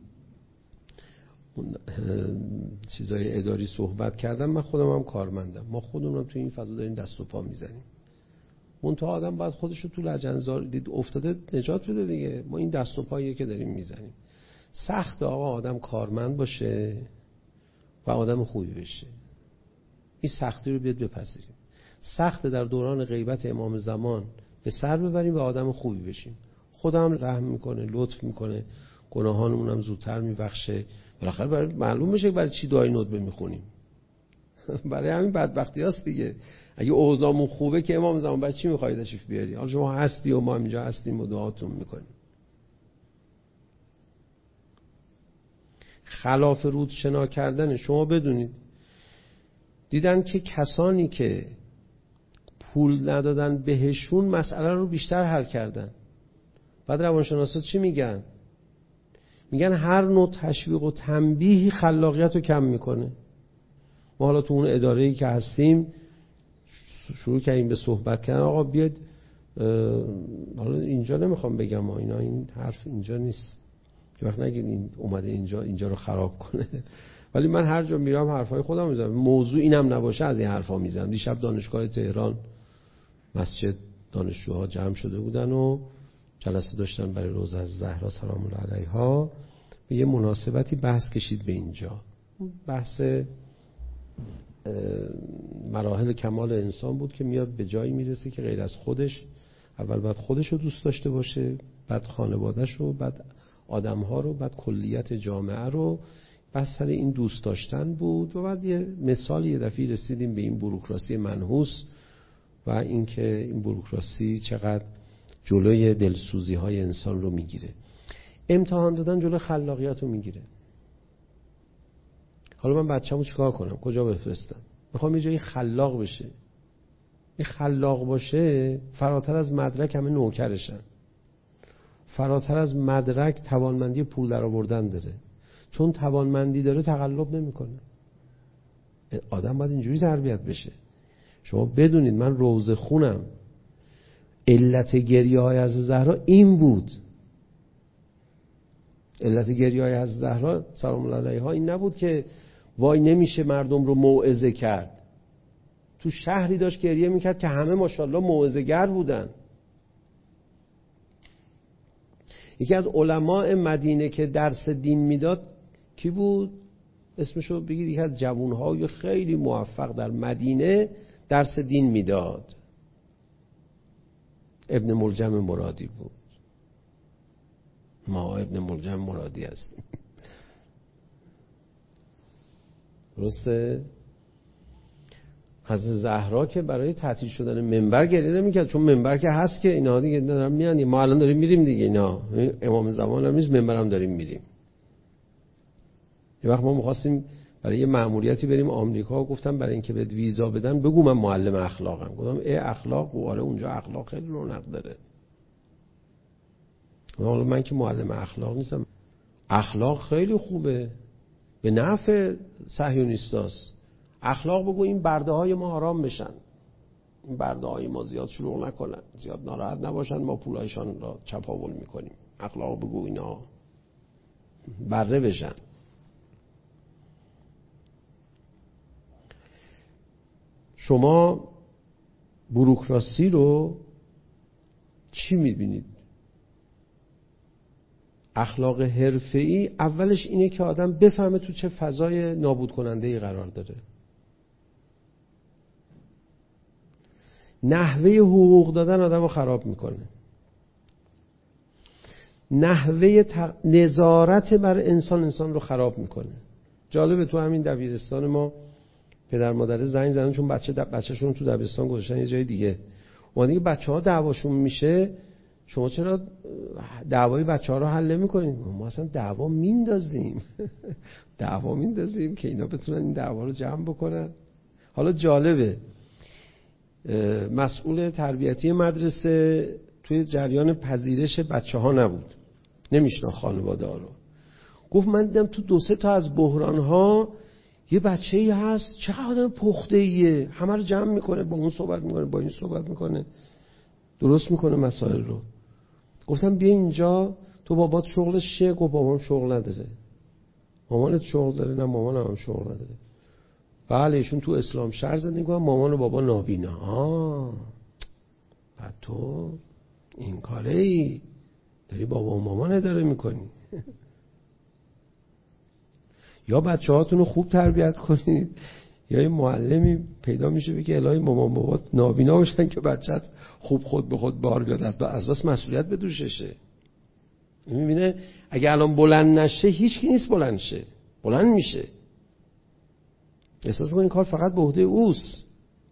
چیزای اداری صحبت کردم، من خودم هم کارمندم. ما خودمون تو این فضا داریم دست و پا میزنیم. منتها آدم باید خودش رو تو لجنزار دید افتاده نجات بده دیگه. ما این دست و پاییه که داریم میزنیم. سخت آقا آدم کارمند باشه و آدم خوبی بشه. این سختی رو بیاد بپذیریم. سخت در دوران غیبت امام زمان به سر ببریم و آدم خوبی بشیم. خدا هم رحم میکنه، لطف میکنه، گناهانمون هم زودتر میبخشه. بالاخره معلوم بشه برای چی دعای ندبه میخونیم. برای همین بدبختی هست دیگه. اگه اوضاعمون خوبه که امام زمان برای چی میخوای تشریف بیاری؟ حالا شما هستی و ما اینجا هستیم و دعاتون میکنیم. خلاف رود شنا کردن، شما بدونید دیدن که کسانی که پول ندادن بهشون مسئله رو بیشتر حل کردن. بعد روانشناسا چی میگن؟ میگن هر نوع تشویق و تنبیهی خلاقیت رو کم میکنه. ما حالا تو اون اداره‌ای که هستیم شروع کردیم به صحبت کردن. آقا بیاد، حالا اینجا نمیخوام بگم اینا، این حرف اینجا نیست که وقت نگید این اومده اینجا رو خراب کنه. ولی من هر جا میرم حرفای خودم میزنم. موضوع اینم نباشه از این حرفا میزنم. دیشب دانشگاه تهران مسجد دانشجوها جمع شده بودن و جلسه داشتن برای روزه الزهرا سلام الله علیها. به یه مناسبتی بحث کشید به اینجا. بحث مراحل کمال انسان بود که میاد به جایی میرسه که غیر از خودش، اول باید خودش رو دوست داشته باشه، بعد خانواده‌ش رو، بعد آدم‌ها رو، بعد کلیت جامعه رو. بحث سر این دوست داشتن بود و بعد یه مثال یه دفعه رسیدیم به این بوروکراسی منحوس و اینکه این بوروکراسی چقدر جلوی دلسوزی‌های انسان رو میگیره. امتحان دادن جلوی خلاقیت رو میگیره. حالا من بچه‌مو چیکار کنم؟ کجا بفرستم؟ میخوام یه جایی خلاق بشه. این خلاق باشه فراتر از مدرک همه نوکرشن. فراتر از مدرک توانمندی پول در آوردن داره. چون توانمندی داره تقلب نمیکنه. آدم باید اینجوری تربیت بشه. شما بدونید من روزه خونم علت گریه‌های از زهرا این بود. علت گریه‌های از زهرا سلام الله علیها این نبود که وای نمیشه مردم رو موعظه کرد. تو شهری داشت گریه میکرد که همه ماشاءالله موعظه‌گر بودن. یکی از علماء مدینه که درس دین میداد کی بود؟ اسمشو بگید. یکی از جوانهای خیلی موفق در مدینه درس دین میداد. ابن ملجم مرادی بود. ما ابن ملجم مرادی هستیم. درسته؟ حضرت زهرا که برای تعطیل شدن منبر گریه نمی‌کرد، چون منبر که هست که اینا دیگه دارن میان. ما الان داریم میریم دیگه، اینا امام زمان هم نیست، منبر هم داریم میریم. یه وقت ما می‌خواستیم برای یه مأموریتی بریم آمریکا، گفتم برای اینکه بهت ویزا بدن بگو من معلم اخلاقم. گفتم اخلاق؟ آره اونجا اخلاق خیلی رونق داره. حالا من که معلم اخلاق نیستم. اخلاق خیلی خوبه، به نفع صهیونیستاست. اخلاق بگو این برده های ما حرام بشن، این برده های ما زیاد شلوغ نکنن، زیاد ناراحت نباشن، ما پولایشان را چپاول میکنیم. اخلاق بگو اینا بره بشن. شما بوروکراسی رو چی میبینید؟ اخلاق حرفه‌ای اولش اینه که آدم بفهمه تو چه فضای نابود کننده‌ای قرار داره. نحوه حقوق دادن آدم رو خراب میکنه. نحوه نظارت بر انسان رو خراب میکنه. جالبه تو همین دبیرستان ما پدر مادر زنگ زدن چون بچه‌شون تو دبیرستان گذاشتن یه جای دیگه. اون دیگه بچه‌ها دعواشون میشه، شما چرا دعوای بچه‌ها رو حل نمی‌کنید؟ ما اصلا دعوا میندازیم. دعوا میندازیم که اینا بتونن این دعوا رو جمع بکنن. حالا جالبه مسئول تربیتی مدرسه توی جریان پذیرش بچه‌ها نبود، نمیشناخت خانواده‌ها رو. گفت من دیدم تو 2-3 تا از بحران‌ها یه بچه‌ای هست چقدر آدم پخته‌ایه، همه رو جمع میکنه، با اون صحبت میکنه، با این صحبت میکنه، درست میکنه مسائل رو. گفتم بیا اینجا، تو بابات شغلش چیه؟ گفت بابام شغل نداره. مامانت شغل داره؟ نه مامانم هم شغل نداره. بله ایشون تو اسلام شهر زندگی می‌کنه، مامان و بابا نابینا. تو این کاره ای داری بابا و مامان اداره میکنی. یا بچه هاتون رو خوب تربیت کنید یا یه معلمی پیدا میشه بگه الهی مامان بابا نابینا باشن که بچت خوب خود به خود بار بیاد، از بس مسئولیت به دوششه. میبینه اگه الان بلند نشه هیچ کی نیست بلند شه، بلند میشه، احساس میکنه این کار فقط به عهده اوست.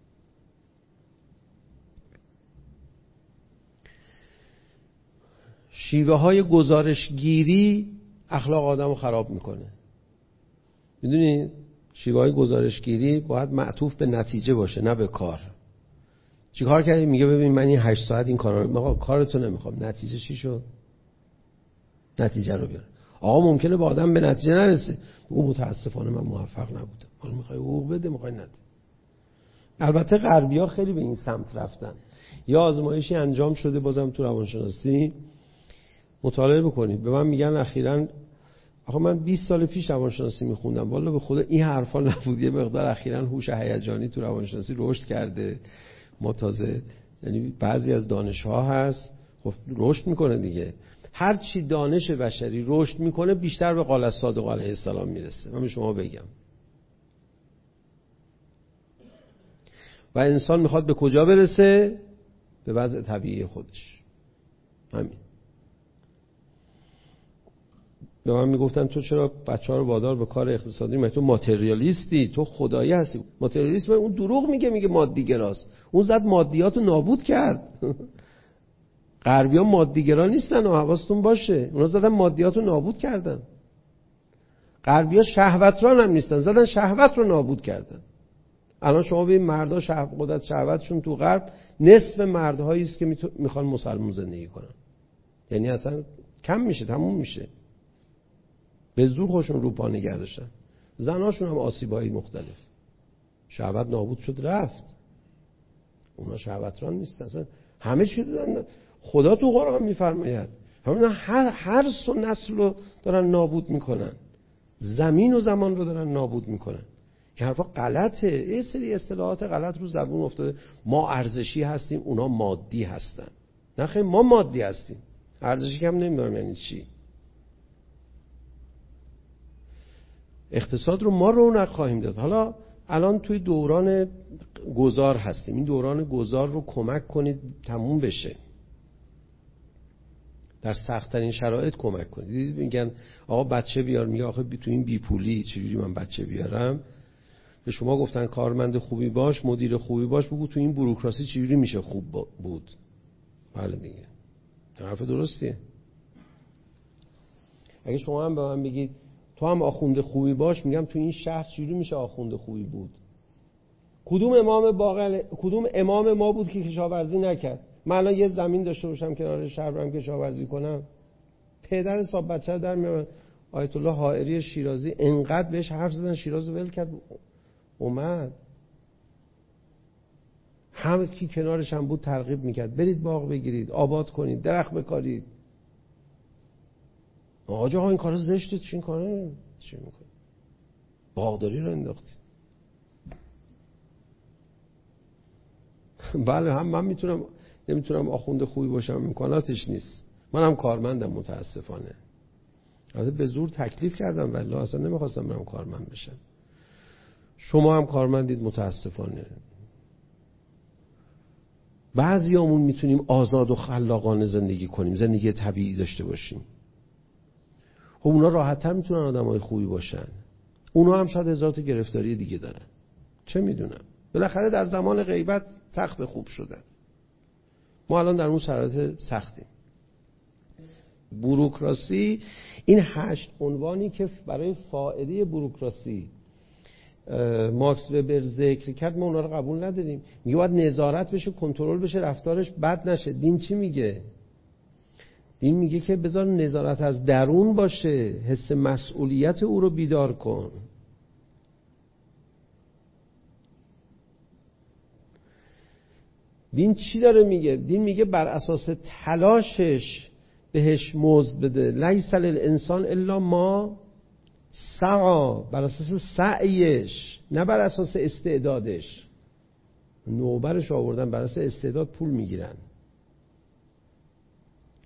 شیوه های گزارشگیری اخلاق آدم رو خراب میکنه. میدونی شیوه های گزارشگیری باید معطوف به نتیجه باشه نه به کار. چی کار کردی؟ میگه ببین من این 8 ساعت این کارا رو، آقا کارتو نمیخوام، نتیجه چی شد؟ نتیجه رو بیار. آقا ممکنه با آدم به نتیجه نرسه، بگو متاسفانه من موفق نبودم. حالا میخوای حقوق بده، میخوای نده. البته غربی‌ها خیلی به این سمت رفتن. یا آزمایشی انجام شده بازم تو روانشناسی، مطالعه بکنید. به من میگن اخیراً آخه من 20 سال پیش روانشناسی میخوندم، والا به خدا این حرفا نبود. یه مقدار اخیراً هوش هیجانی تو روانشناسی رشد کرده. ما تازه یعنی بعضی از دانش‌ها هست خب رشد میکنه دیگه. هر چی دانش بشری رشد میکنه بیشتر به قال الصادق علیه السلام میرسه. من به شما بگم و انسان میخواد به کجا برسه؟ به وضع طبیعی خودش. همین. به من میگفتن تو چرا بچه‌ها رو وادار به کار اقتصادی می‌کنی؟ تو ماتریالیستی، تو خدایی هستی. ماتریالیسم اون دروغ میگه مادیگراست. اون زد مادیات رو نابود کرد. غربی‌ها مادیگرا نیستن و حواستون باشه. اونا زدن مادیات رو نابود کردن. غربی‌ها شهوتران هم نیستن، زدن شهوت رو نابود کردن. الان شما ببین مردا قدرت شهوتشون تو غرب نصف مردهایی است که میخوان مسلمون زندگی کنن. یعنی اصلا کم میشه، تموم میشه. به زور خودشون رو پا نگه داشتن. زناشون هم آسیبایی مختلف. شهوت نابود شد رفت. اونا شهوتران نیستن. اصلا همه چی دادن. خدا تو قرآن میفرماید هر نسل رو دارن نابود میکنن. زمین و زمان رو دارن نابود میکنن. این حرفا غلطه. یه سری اصطلاحات غلط رو زبون افتاده. ما ارزشی هستیم، اونا مادی هستن. نه خیر، ما مادی هستیم. ارزشی هم نمیدونم یعنی چی. اقتصاد رو ما رونق خواهیم داد. حالا الان توی دوران گذار هستیم. این دوران گذار رو کمک کنید تموم بشه. در سخت‌ترین شرایط کمک کنید. دیدید میگن آقا بچه بیار، میگه آخه تو این بیپولی چجوری من بچه بیارم؟ به شما گفتن کارمند خوبی باش، مدیر خوبی باش، بگو تو این بوروکراسی چجوری میشه خوب بود. بله دیگه. حرف درستیه. اگه شما هم به من بگید تو هم آخوند خوبی باش، میگم تو این شهر چجوری میشه آخوند خوبی بود؟ کدوم امام ما بود که کشاورزی نکرد؟ من الان یه زمین داشته باشم کنار شهر برم کشاورزی کنم، پدر حساب بچه در میارن. آیت الله حائری شیرازی انقدر بهش حرف زدن، شیراز رو ول کرد اومد. همه کی کنارش هم بود ترغیب میکرد برید باغ بگیرید، آباد کنید، درخت بکارید. آقا این کارا زشته، چی این کارا چی میکنی؟ باغداری رو انداختی. بله هم من نمیتونم آخوند خوبی باشم، امکاناتش نیست. منم کارمندم متاسفانه. البته به زور تکلیف کردم ولی اصلا نمیخواستم برم کارمند بشم. شما هم کارمندید متاسفانه. بعضیامون میتونیم آزاد و خلاقانه زندگی کنیم، زندگی طبیعی داشته باشیم. خب اونا راحت‌تر میتونن آدمای خوبی باشن. اونا هم شاید هزار تا گرفتاری دیگه دارن. چه میدونم. بالاخره در زمان غیبت سخت خوب شدن. ما الان در اون شرایط سختیم. بوروکراسی، این 8 عنوانی که برای فائده بوروکراسی ماکس وبر ذکر کرد ما اونا رو قبول نداریم. میگه باید نظارت بشه، کنترل بشه، رفتارش بد نشه. دین چی میگه؟ دین میگه که بذار نظارت از درون باشه، حس مسئولیت او رو بیدار کن. دین چی داره میگه؟ دین میگه بر اساس تلاشش بهش مزد بده. لیس للانسان الا ما سعی، بر اساس سعیش، نه بر اساس استعدادش. نوبرش آوردن بر اساس استعداد پول میگیرن.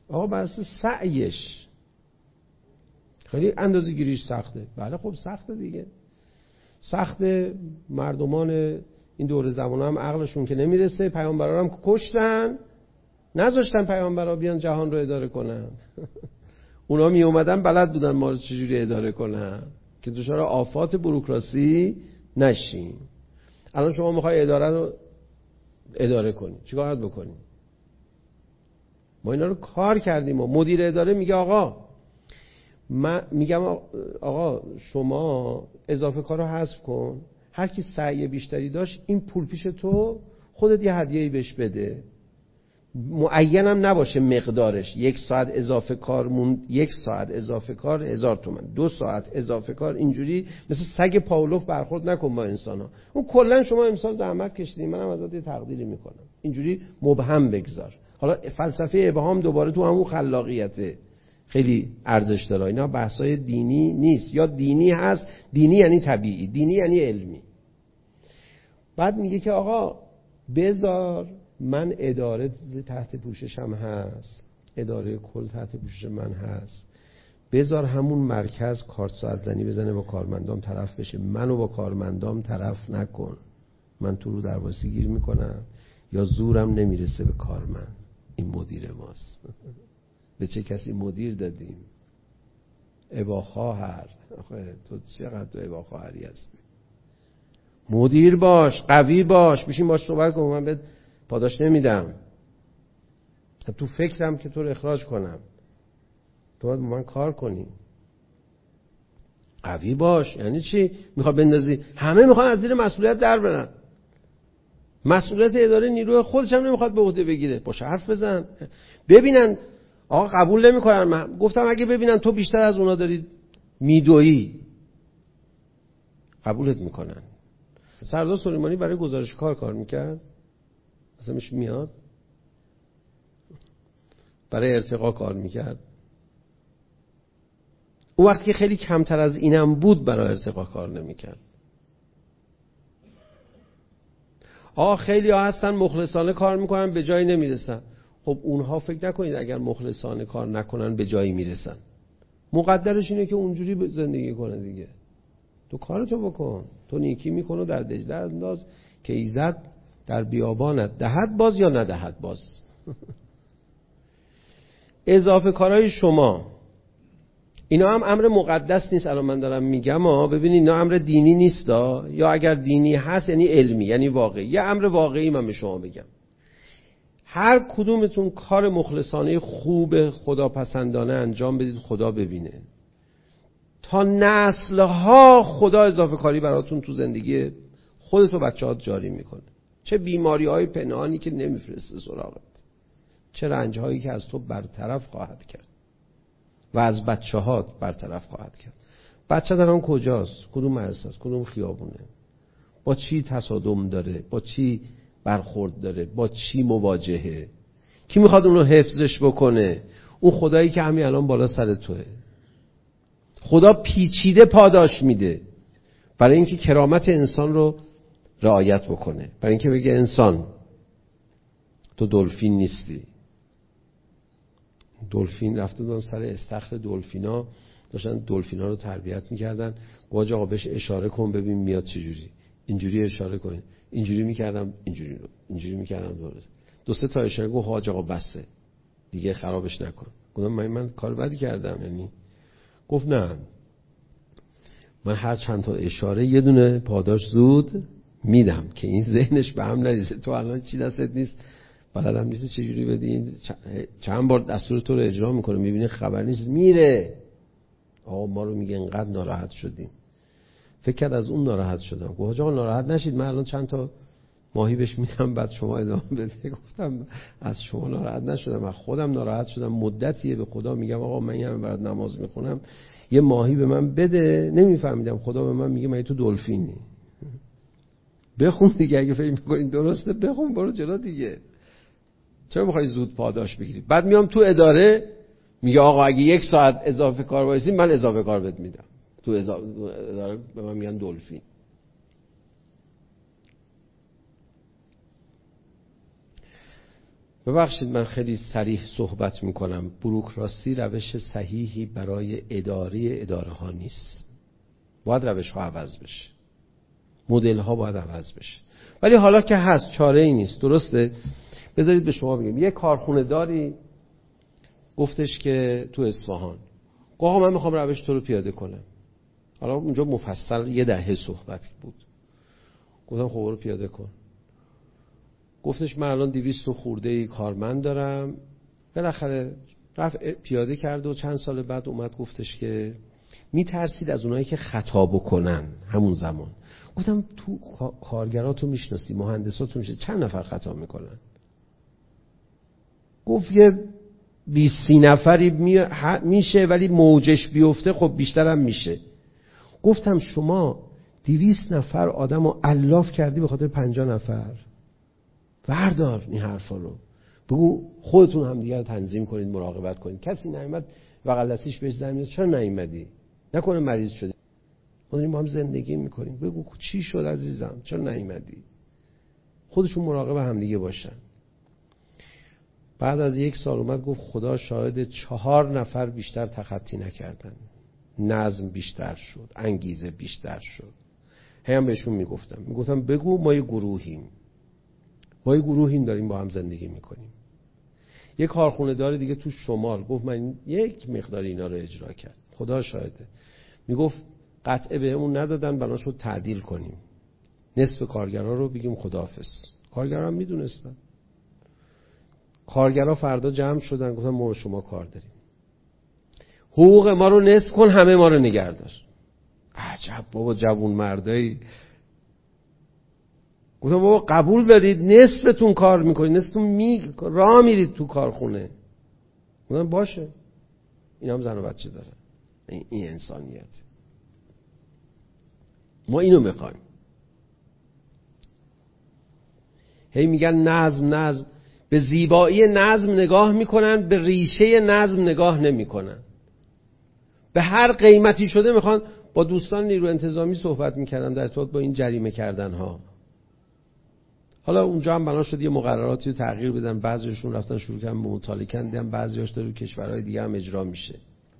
آقا برس سعیش خیلی اندازه گیریش سخته. بله خب سخته دیگه، سخته. مردمان این دور زمان هم عقلشون که نمیرسه، پیامبرا هم کشتن، نذاشتن پیامبرا بیان جهان رو اداره کنن. اونا می اومدن بلد بودن ما رو چجوری اداره کنن که دچار آفات بوروکراسی نشیم. الان شما میخوای اداره رو اداره کنی، چیکار باید بکنی؟ ما اینا رو کار کردیم و مدیر اداره میگه آقا، من میگم آقا شما اضافه کار رو حذف کن، هر کی سعی بیشتری داشت این پول پیش تو، خودت یه هدیه‌ای بهش بده، معینم نباشه مقدارش. 1 ساعت اضافه کار موند، 1 ساعت اضافه کار 1000 تومان، 2 ساعت اضافه کار، اینجوری مثل سگ پاولوف برخورد نکن با انسانا. اون کلا شما امسال زحمت کشیدین، منم ازت یه تقدیری میکنم، اینجوری مبهم بگذار. حالا فلسفه ابهام دوباره تو همون خلاقیته خیلی ارزش داره. اینا بحثای دینی نیست، یا دینی هست، دینی یعنی طبیعی، دینی یعنی علمی. بعد میگه که آقا بذار من اداره تحت پوششم هست، اداره کل تحت پوشش من هست، بذار همون مرکز کارت ساعت زنی بزنه با کارمندام طرف بشه، منو با کارمندام طرف نکن. من تو رو درواسی گیر میکنم یا زورم نمیرسه به کارمند. این مدیر ماست. به چه کسی مدیر دادیم؟ ابا خواهر. آخه تو چقدر تو ابا خواهری هستی؟ مدیر باش، قوی باش، بشین باش صحبت کن. من بهت پاداش نمیدم، تو فکرم که تو رو اخراج کنم، تو باید با من کار کنی. قوی باش. یعنی چی؟ میخواد بندازی همه میخوان از زیر مسئولیت در برن، مسئولیت اداره نیروی خودش هم نمیخواد به عهده بگیره. باش حرف بزن، ببینن آقا قبول نمیکنن. من گفتم اگه ببینن تو بیشتر از اونا داری میدویی قبولت میکنن. سردار سلیمانی برای گزارش کار میکرد، اسمش میاد، برای ارتقا کار میکرد. اون وقت که خیلی کمتر از اینم بود برای ارتقا کار نمیکرد. خیلی ها هستن مخلصانه کار میکنن به جایی نمیرسن. خب اونها فکر نکنید اگر مخلصانه کار نکنن به جایی میرسن. مقدرش اینه که اونجوری زندگی کنه دیگه. تو کارتو بکن، تو نیکی میکنه در دجله انداز که ایزد در بیابانت دهد باز یا ندهد باز. اضافه کارهای شما اینا هم امر مقدس نیست. الان من دارم میگم ببینید اینا امر دینی نیست یا اگر دینی هست یعنی علمی، یعنی واقعی. یه امر واقعی من به شما بگم، هر کدومتون کار مخلصانه خوب خداپسندانه انجام بدید، خدا ببینه تا نسلها خدا اضافه کاری براتون تو زندگی خودت و بچه‌هات جاری میکنه. چه بیماری‌های پنهانی که نمیفرسته سراغت، چه رنج‌هایی که از تو برطرف خواهد کرد و از بچه‌هات برطرف خواهد کرد. بچه در آن کجاست؟ کدوم مدرسه است؟ کدوم خیابونه؟ با چی تصادم داره؟ با چی برخورد داره؟ با چی مواجهه؟ کی میخواد اونو حفظش بکنه؟ اون خدایی که همین الان بالا سر توه. خدا پیچیده پاداش میده برای اینکه کرامت انسان رو رعایت بکنه، برای اینکه بگه انسان تو دلفین نیستی. دلفین رفته بودن سر استخر دلفینا، داشتن دلفینا رو تربیت میکردن. گفت آقا بهش اشاره کن ببین میاد چجوری، اینجوری اشاره کن، اینجوری میکردم، اینجوری میکردم درست. 2-3 تا اشاره گفت حاج آقا بسه دیگه خرابش نکن. گفتم من کار بدی کردم یعنی؟ گفت نه، من هر چند تا اشاره یه دونه پاداش زود میدم که این ذهنش به هم نریزه. تو الان چی دستت نیست، بلدم نیست چجوری بدین، چند بار دستور تو رو اجرا میکنه، میبینه خبر نیست میره. آقا ما رو میگه انقدر ناراحت شدیم، فکر کرد از اون ناراحت شدم. گفت آقا ناراحت نشید، من الان چند تا ماهی بهش میدم بعد شما ادامه بده. گفتم از شما ناراحت نشدم، از خودم ناراحت شدم. مدتیه به خدا میگم آقا من این همه برات نماز میخونم، یه ماهی به من بده. نمیفهمیدم خدا به من میگه من تو دلفینی. بخون دیگه، اگه فکر میکنین درسته بخون، برو جلو دیگه. چرا میخوای زود پاداش بگیری؟ بعد میام تو اداره میگه آقا اگه 1 ساعت اضافه کار وایسی من اضافه کار بهت میدم. تو اداره به من میگن دلفین. ببخشید من خیلی صریح صحبت میکنم، بوروکراسی روش صحیحی برای اداره ها نیست. باید روش ها عوض بشه، مدل ها باید عوض بشه. ولی حالا که هست چاره ای نیست. درسته؟ بذارید به شما بگم، یه کارخونه داری گفتش که تو اصفهان، آقا من میخوام روش تو رو پیاده کنم. حالا اونجا مفصل یه دهه صحبت بود. گفتم خب برو پیاده کن. گفتش من الان 200 خورده کارمند دارم. بالاخره رفت پیاده کرد و چند سال بعد اومد گفتش که میترسید از اونایی که خطا بکنن. همون زمان گفتم تو کارگراتو میشناسی، مهندساتو میشه، چند نفر خطا میکنن؟ گفت یه 20-30 نفری میشه، ولی موجش بیفته خب بیشترم میشه. گفتم شما 200 نفر آدم رو الاف کردی به خاطر 50 نفر. بردار این حرفا رو، بگو خودتون هم دیگه تنظیم کنید، مراقبت کنید. کسی نیامد بغل دستیش بهش زنگ بزنه چرا نیومدی؟ نکنه مریض شدی؟ ما داریم با هم زندگی میکنیم، بگو چی شد عزیزم، چرا نیومدی؟ خودشون مراقب هم دیگه باشن. بعد از 1 سال اومد گفت خدا شاهد 4 نفر بیشتر تخطی نکردن. نظم بیشتر شد، انگیزه بیشتر شد. هم بهشون میگفتم بگو ما یه گروهیم داریم با هم زندگی میکنیم. یه کارخونه داره دیگه تو شمال گفت من یک مقدار اینا رو اجرا کرد، خدا شاهده. میگفت قطعه بهمون ندادن، بنا شد تعدیل کنیم، نصف کارگرا رو بگیم خداحافظ. کارگرا هم میدونستن. کارگرا فردا جمع شدن گفتن ما شما کار داریم، حقوق ما رو نصف کن، همه ما رو نگهدار. عجب بابا جوون مردایی. گفتم بابا قبول دارید نصفتون کار میکنید، نصفتون راه میرید تو کارخونه. گفتم باشه، این هم زن و بچه داره. این انسانیت. ما اینو میخوایم. هی میگن نظم. به زیبایی نظم نگاه میکنن، به ریشه نظم نگاه نمیکنن. به هر قیمتی شده میخوان. با دوستان نیرو انتظامی صحبت میکردم در ارتباط با این جریمه کردن ها. حالا اونجا هم بنا شد یه مقرراتی رو تغییر بدن، بعضیشون رفتن شروع کردن به مطالعه کردن، بعضیاش داره تو کشورهای دیگه هم اجرا میشه.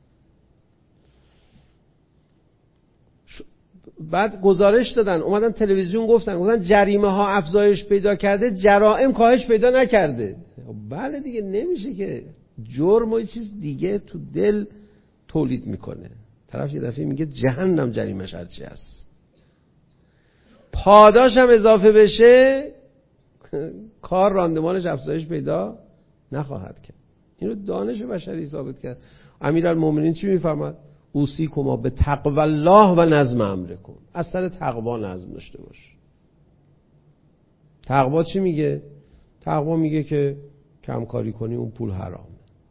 بعد گزارش دادن، اومدن تلویزیون گفتن جریمه ها افزایش پیدا کرده، جرائم کاهش پیدا نکرده. بله دیگه، نمیشه که جرم و یه چیز دیگه تو دل تولید میکنه. طرف یه دفعه میگه جهنم جریمش هرچی هست، پاداش هم اضافه بشه کار راندمانش افزایش پیدا نخواهد کرد. اینو دانش بشری ثابت کرد. امیرالمومنین چی میفرماد؟ اوصیکما به تقوی الله و نظم امرکم. از سر تقوا نظم داشته باش. تقوا چی میگه؟ تقوا میگه که کم کاری کنی اون پول حرامه.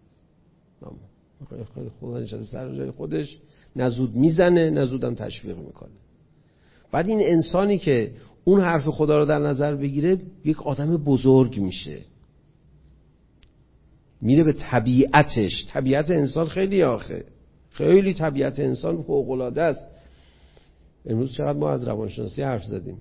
خیلی خدا نشسته سر جای خودش، نه زود میزنه نه زودم تشویق میکنه. بعد این انسانی که اون حرف خدا رو در نظر بگیره یک آدم بزرگ میشه، میره به طبیعتش. طبیعت انسان خیلی طبیعت انسان فوق‌العاده است. امروز چقدر ما از روانشناسی حرف زدیم.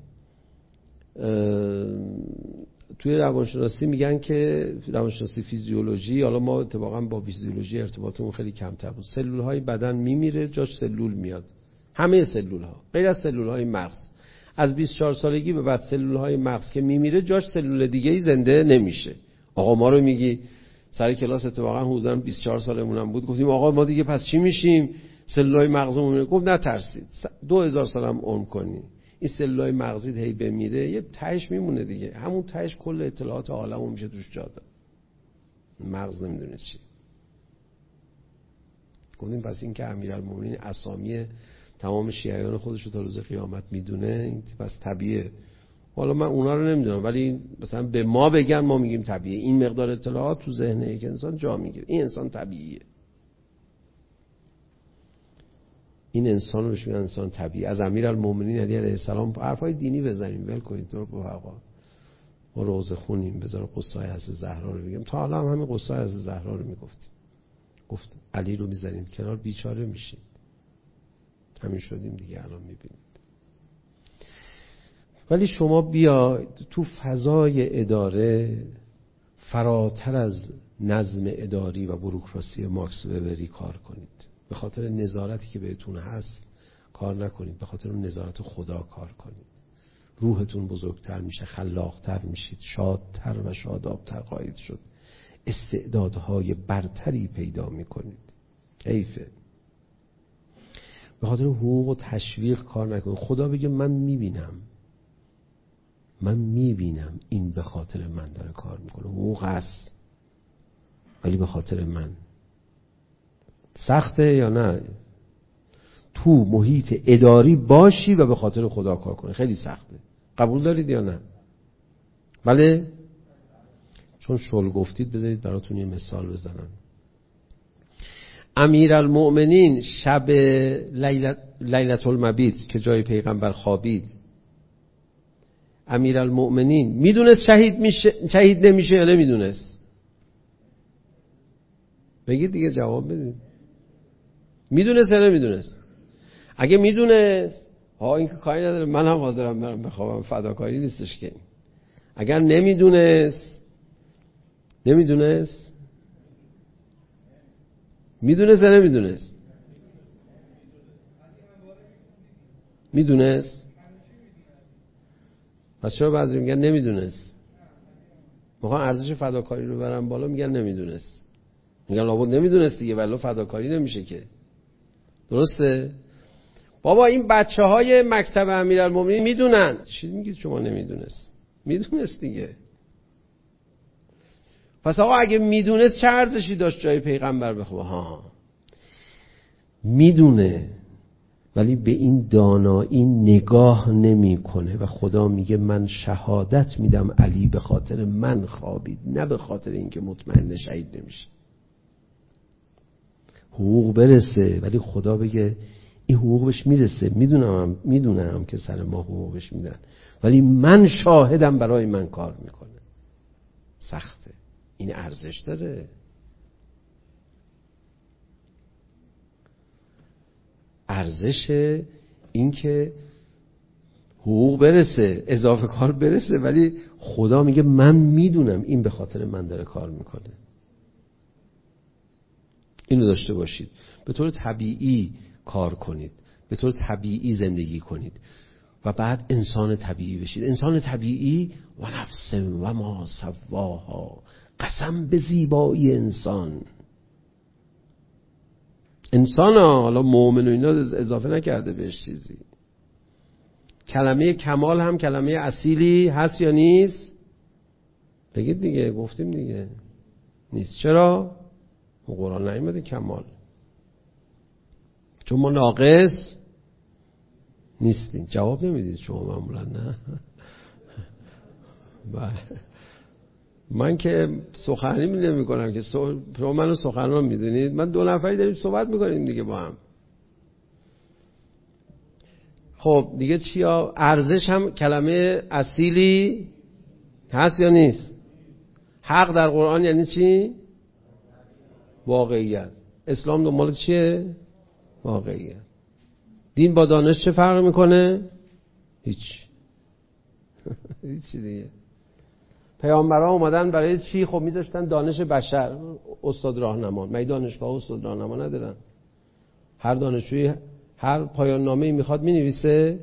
توی روانشناسی میگن که روانشناسی فیزیولوژی، حالا ما اتفاقا با فیزیولوژی ارتباطمون خیلی کمتر بود، سلول‌های بدن میمیره جاش سلول میاد. همه سلول‌ها غیر از سلول‌های مغز. از 24 سالگی به بعد سلول‌های مغز که میمیره جاش سلول دیگه‌ای زنده نمیشه. آقا ما رو میگی سر کلاس اتفاقا حدوداً 24 سالمون هم بود، گفتیم آقا ما دیگه پس چی میشیم؟ سلول‌های مغزمون میره. گفت نترسید، 2000 سال هم عمر کنی این سلولای مغزی هی بمیره، یه تهش میمونه دیگه. همون تهش کل اطلاعات عالمو میشه توش جا داد. مغز نمیدونه چی. گفتیم پس این که امیرالمومنین اسامی تمام شیعیان خودش رو تا روز قیامت میدونه، این پس طبیعیه. حالا من اونا رو نمیدونم، ولی مثلا به ما بگن ما میگیم طبیعیه. این مقدار اطلاعات تو ذهن یک انسان جا میگیره. این انسان طبیعیه. این انسان رو میگن انسان طبیعی. از امیرالمومنین علی علیه السلام حرفای دینی بزنیم، ول کنید تو رو آقا. ما روزه خونیم، بذار قصای حضرت زهرا رو بگیم. تا حالا هم همین قصای حضرت زهرا رو میگفتیم. گفت علی رو میزنید کنار بیچاره میشید. همین شدیم دیگه الان میبینید. ولی شما بیا تو فضای اداره، فراتر از نظم اداری و بوروکراسی ماکس وبری کار کنید. به خاطر نظارتی که بهتون هست کار نکنید، به خاطر نظارت خدا کار کنید. روحتون بزرگتر میشه، خلاقتر میشید، شادتر و شادابتر خواهید شد، استعدادهای برتری پیدا میکنید. کیفه. به خاطر حقوق و تشویق کار نکنید. خدا بگه من میبینم این به خاطر من داره کار میکنه، حقوق هست ولی به خاطر من. سخته یا نه؟ تو محیط اداری باشی و به خاطر خدا کار کنی خیلی سخته. قبول دارید یا نه؟ بله؟ چون شل گفتید بذارید براتون یه مثال بزنم. امیرالمؤمنین شب لیلة المبیت که جای پیغمبر خوابید، امیرالمؤمنین میدونست شهید نمیشه یا نمیدونست؟ بگید دیگه، جواب بدید. میدونست یا نمیدونست؟ اگه میدونست این که کاری نداره، من هم حاضرم برم بخوابم، فداکاری نیستش که. اگر نمیدونست میدونست یا نمیدونست؟ میدونست. پس چرا بعضی میگن نمیدونست؟ میخوان ارزش فداکاری رو برن بالا، میگن نمیدونست. میگن لابد نمیدونست دیگه، ولی فداکاری نمیشه که. درسته؟ بابا این بچه های مکتب امیرالمومنین میدونن. چی میگید شما نمیدونست؟ میدونست دیگه. پس آقا اگه میدونست چه ارزشی داشت جای پیغمبر بخواه؟ میدونه ولی به این دانایی نگاه نمیکنه و خدا میگه من شهادت میدم علی به خاطر من خوابید، نه به خاطر اینکه مطمئن شهید نمیشه. حقوق برسه ولی خدا بگه این حقوقش میرسه، میدونم که سر ما حقوقش میدن ولی من شاهدم برای من کار میکنه. سخته. این ارزش داره. ارزش این که حقوق برسه، اضافه کار برسه، ولی خدا میگه من میدونم این به خاطر من داره کار میکنه. اینو داشته باشید. به طور طبیعی کار کنید، به طور طبیعی زندگی کنید و بعد انسان طبیعی بشید. انسان طبیعی و نفس و ما سواها، قسم به زیبایی انسان. حالا مؤمن و اینا اضافه نکرده بهش چیزی. کلمه کمال هم کلمه اصیلی هست یا نیست؟ بگید دیگه، گفتیم دیگه نیست. چرا؟ قرآن نیامده کمال، چون ما ناقص نیستیم. جواب نمیدید شما معمولا، نه؟ من که سخنرانی نمی کنم که شما منو سخنران میدونید. من دو نفری داریم صحبت میکنیم دیگه با هم. خب دیگه چیا؟ ارزش هم کلمه اصیلی هست یا نیست؟ حق در قرآن یعنی چی؟ واقعیت. اسلام دنبال چیه؟ واقعیت. دین با دانش چه فرق میکنه؟ هیچ دیگه. پیامبران اومدن برای چی؟ خب میذاشتن دانش بشر. استاد راهنما، مگه دانشگاه استاد راهنما ندارن؟ هر دانشجویی هر پایان نامه‌ای میخواد مینویسه.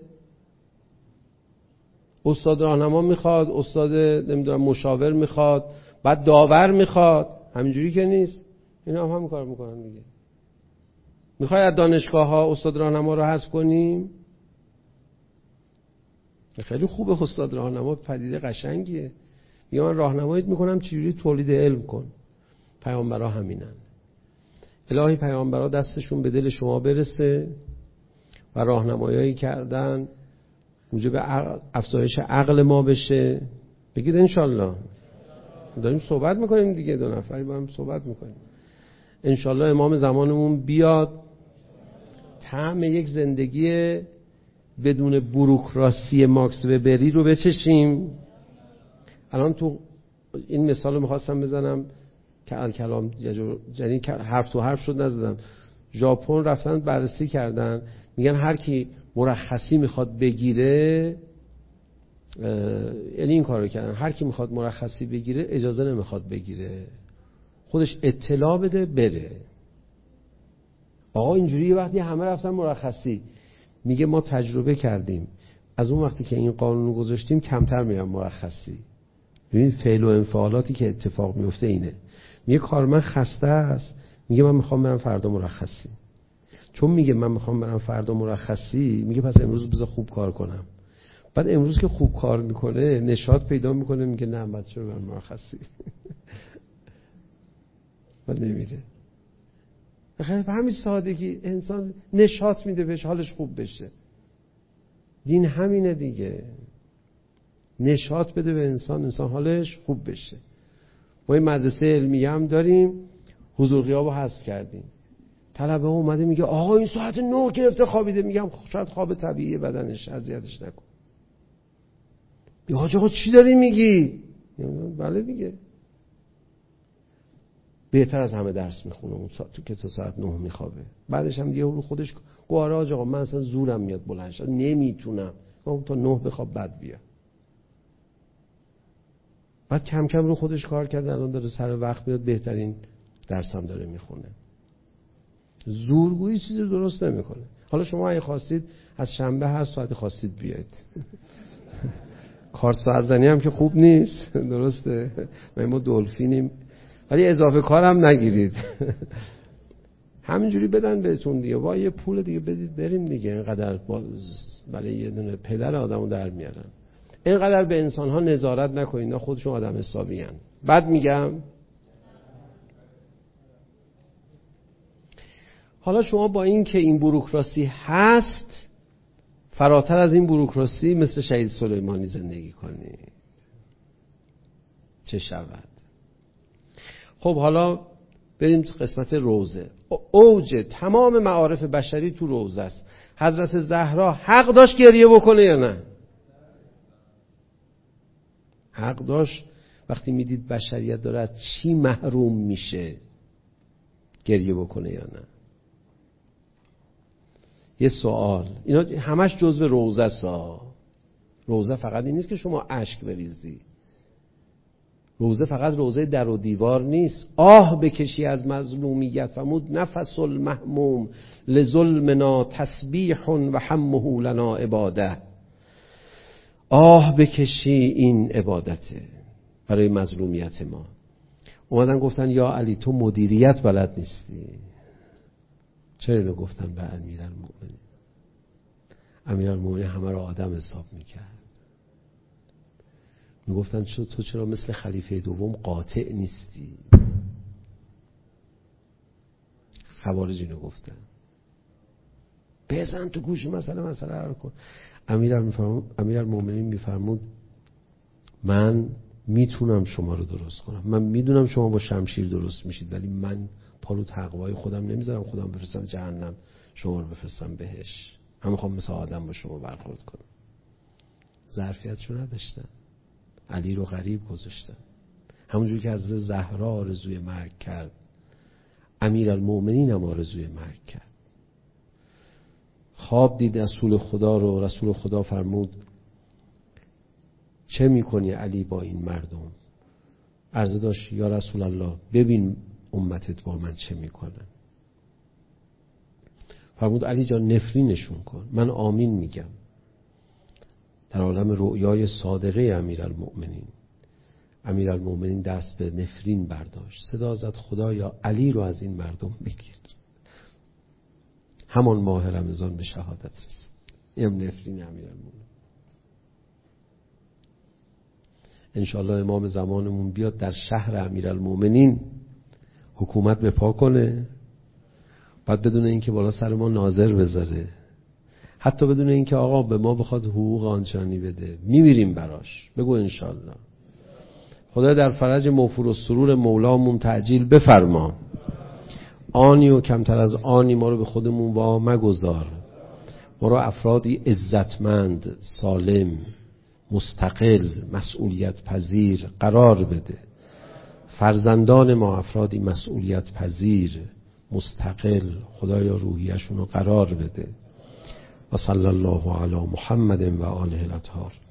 استاد راهنما میخواد، استاد نمیدونم مشاور میخواد، بعد داور میخواد. همینجوری که نیست. اینا هم همین کار میکنن دیگه. میخوای از دانشگاه ها استاد راهنما رو حذف کنیم؟ خیلی خوبه استاد راهنما، پدیده قشنگیه. میگه من راهنماییت میکنم چجوری تولید علم کن. پیامبرا همینن. الهی پیامبرا دستشون به دل شما برسه و راهنمایی کردن موجب افزایش عقل ما بشه. بگید انشالله. داریم صحبت میکنیم دیگه، دو نفری با هم صحبت میکنیم. انشالله امام زمانمون بیاد، طعم یک زندگی بدون بوروکراسی ماکس وبری رو بچشیم. الان تو این مثال رو میخواستم بزنم که الکلام، یعنی حرف تو حرف شد نزدم. ژاپن رفتن بررسی کردن، میگن هر کی مرخصی میخواد بگیره یعنی این کارو کردن. هر کی میخواد مرخصی بگیره اجازه نمیخواد بگیره، خودش اطلاع بده بره. آقا اینجوری وقتی همه رفتن مرخصی، میگه ما تجربه کردیم از اون وقتی که این قانون رو گذاشتیم کمتر میرن مرخصی. ببین فعل و انفعالاتی که اتفاق میفته اینه. میگه کارمند خسته است، میگه من میخوام برم فردا مرخصی. چون میگه من میخوام برم فردا مرخصی، میگه پس امروز بذار خوب کار کنم. بعد امروز که خوب کار میکنه نشاط پیدا میکنه، میگه نه بعد چرا برم مرخصی. بعد نمیره. بخاطر همین سادگی انسان نشاط میده بهش، حالش خوب بشه. دین همینه دیگه، نشاط بده به انسان حالش خوب بشه. ما این مدرسه علمیه هم داریم، حضور غیابو حذف کردیم. طلبه اومده میگه آقا این ساعت 9 گرفته خوابیده، میگم شاید خواب طبیعی بدنش، اذیتش نکن. میگه حاج آقا چی داری میگی؟ بله دیگه، بهتر از همه درس میخونه اون ساعت که تا ساعت 9 میخوابه. بعدش هم دیگه رو خودش گواره حاج آقا من اصلا زورم میاد بلند شم نمیتونم، تا 9 بخواب بعد بیا. بعد کم کم رو خودش کار کرده، الان داره سر وقت میاد، بهترین درس هم داره میخونه. زورگویی چیزی درست نمیکنه. حالا شما اگه خواستید از شنبه هر ساعتی خواستید بیاید. کارت ساعت‌زنی هم که خوب نیست، درسته؟ ما دلفینیم، ولی اضافه کارم نگیرید. همینجوری بدن بهتون دیگه، وای یه پول دیگه بدید بریم دیگه. اینقدر برای یه دونه پدر آدمو در میارن. اینقدر به انسان‌ها نظارت نکنید، اینا خودشون آدم حسابی ان. بعد میگم حالا شما با این که این بوروکراسی هست، فراتر از این بوروکراسی مثل شهید سلیمانی زندگی کنید، چه شود؟ خب حالا بریم تو قسمت روزه. اوج تمام معارف بشری تو روزه است. حضرت زهرا حق داشت گریه بکنه یا نه؟ حق داشت. وقتی میدید بشریت داره از چی محروم میشه گریه بکنه یا نه؟ یه سوال. اینا همش جزء روزه است. روزه فقط این نیست که شما اشک بریزی. روزه فقط روزه در و دیوار نیست. آه بکشی از مظلومیت، فرمود نفس المهموم لظلمنا تسبیح و همه لنا عباده. آه بکشی این عبادته برای مظلومیت ما. اومدن گفتن یا علی تو مدیریت بلد نیستی. چرا اینو گفتن به امیرالمومنین؟ امیرالمومنین همه رو آدم حساب میکرد. میگفتن تو چرا مثل خلیفه دوم قاطع نیستی؟ خوارج اینو گفتن. بزن تو گوش مسئله رو کن. امیرالمومنین میفرمود من میتونم شما رو درست کنم، من میدونم شما با شمشیر درست میشید، ولی من پالو تقوای خودم نمیذارم خودم بفرستم جهنم شما رو بفرستم بهش. من میخوام مثل آدم با شما برخورد کنم. ظرفیتشو نداشتن، علی رو غریب گذاشتن. همونجور که از زهرا آرزوی مرگ کرد، امیرالمومنین هم آرزوی مرگ کرد. خواب دید رسول خدا رو، رسول خدا فرمود چه میکنی علی با این مردم؟ عرضه داشت یا رسول الله ببین امتت با من چه میکنن. فرمود علی جان نفرینشون کن، من آمین میگم. در عالم رؤیای صادقه امیرالمومنین دست به نفرین برداشت، صدا زد خدایا علی رو از این مردم بگیر. همان ماه رمضان به شهادت رسید. این نفرین امیرالمومنین. انشاءالله امام زمانمون بیاد در شهر امیرالمومنین حکومت به پا کنه، بعد بدون اینکه بالا سر ما ناظر بذاره، حتی بدون اینکه آقا به ما بخواد حقوق آنچنانی بده، میمیریم براش. بگو انشاءالله. خدا در فرج موفور و سرور مولامون تعجیل بفرما. آنی و کمتر از آنی ما رو به خودمون وا مگذار. ما رو افرادی عزتمند، سالم، مستقل، مسئولیت پذیر قرار بده. فرزندان ما افرادی مسئولیت پذیر، مستقل، خدایا روحیشون رو قرار بده. و صلی الله علی محمد و آله الاطهار.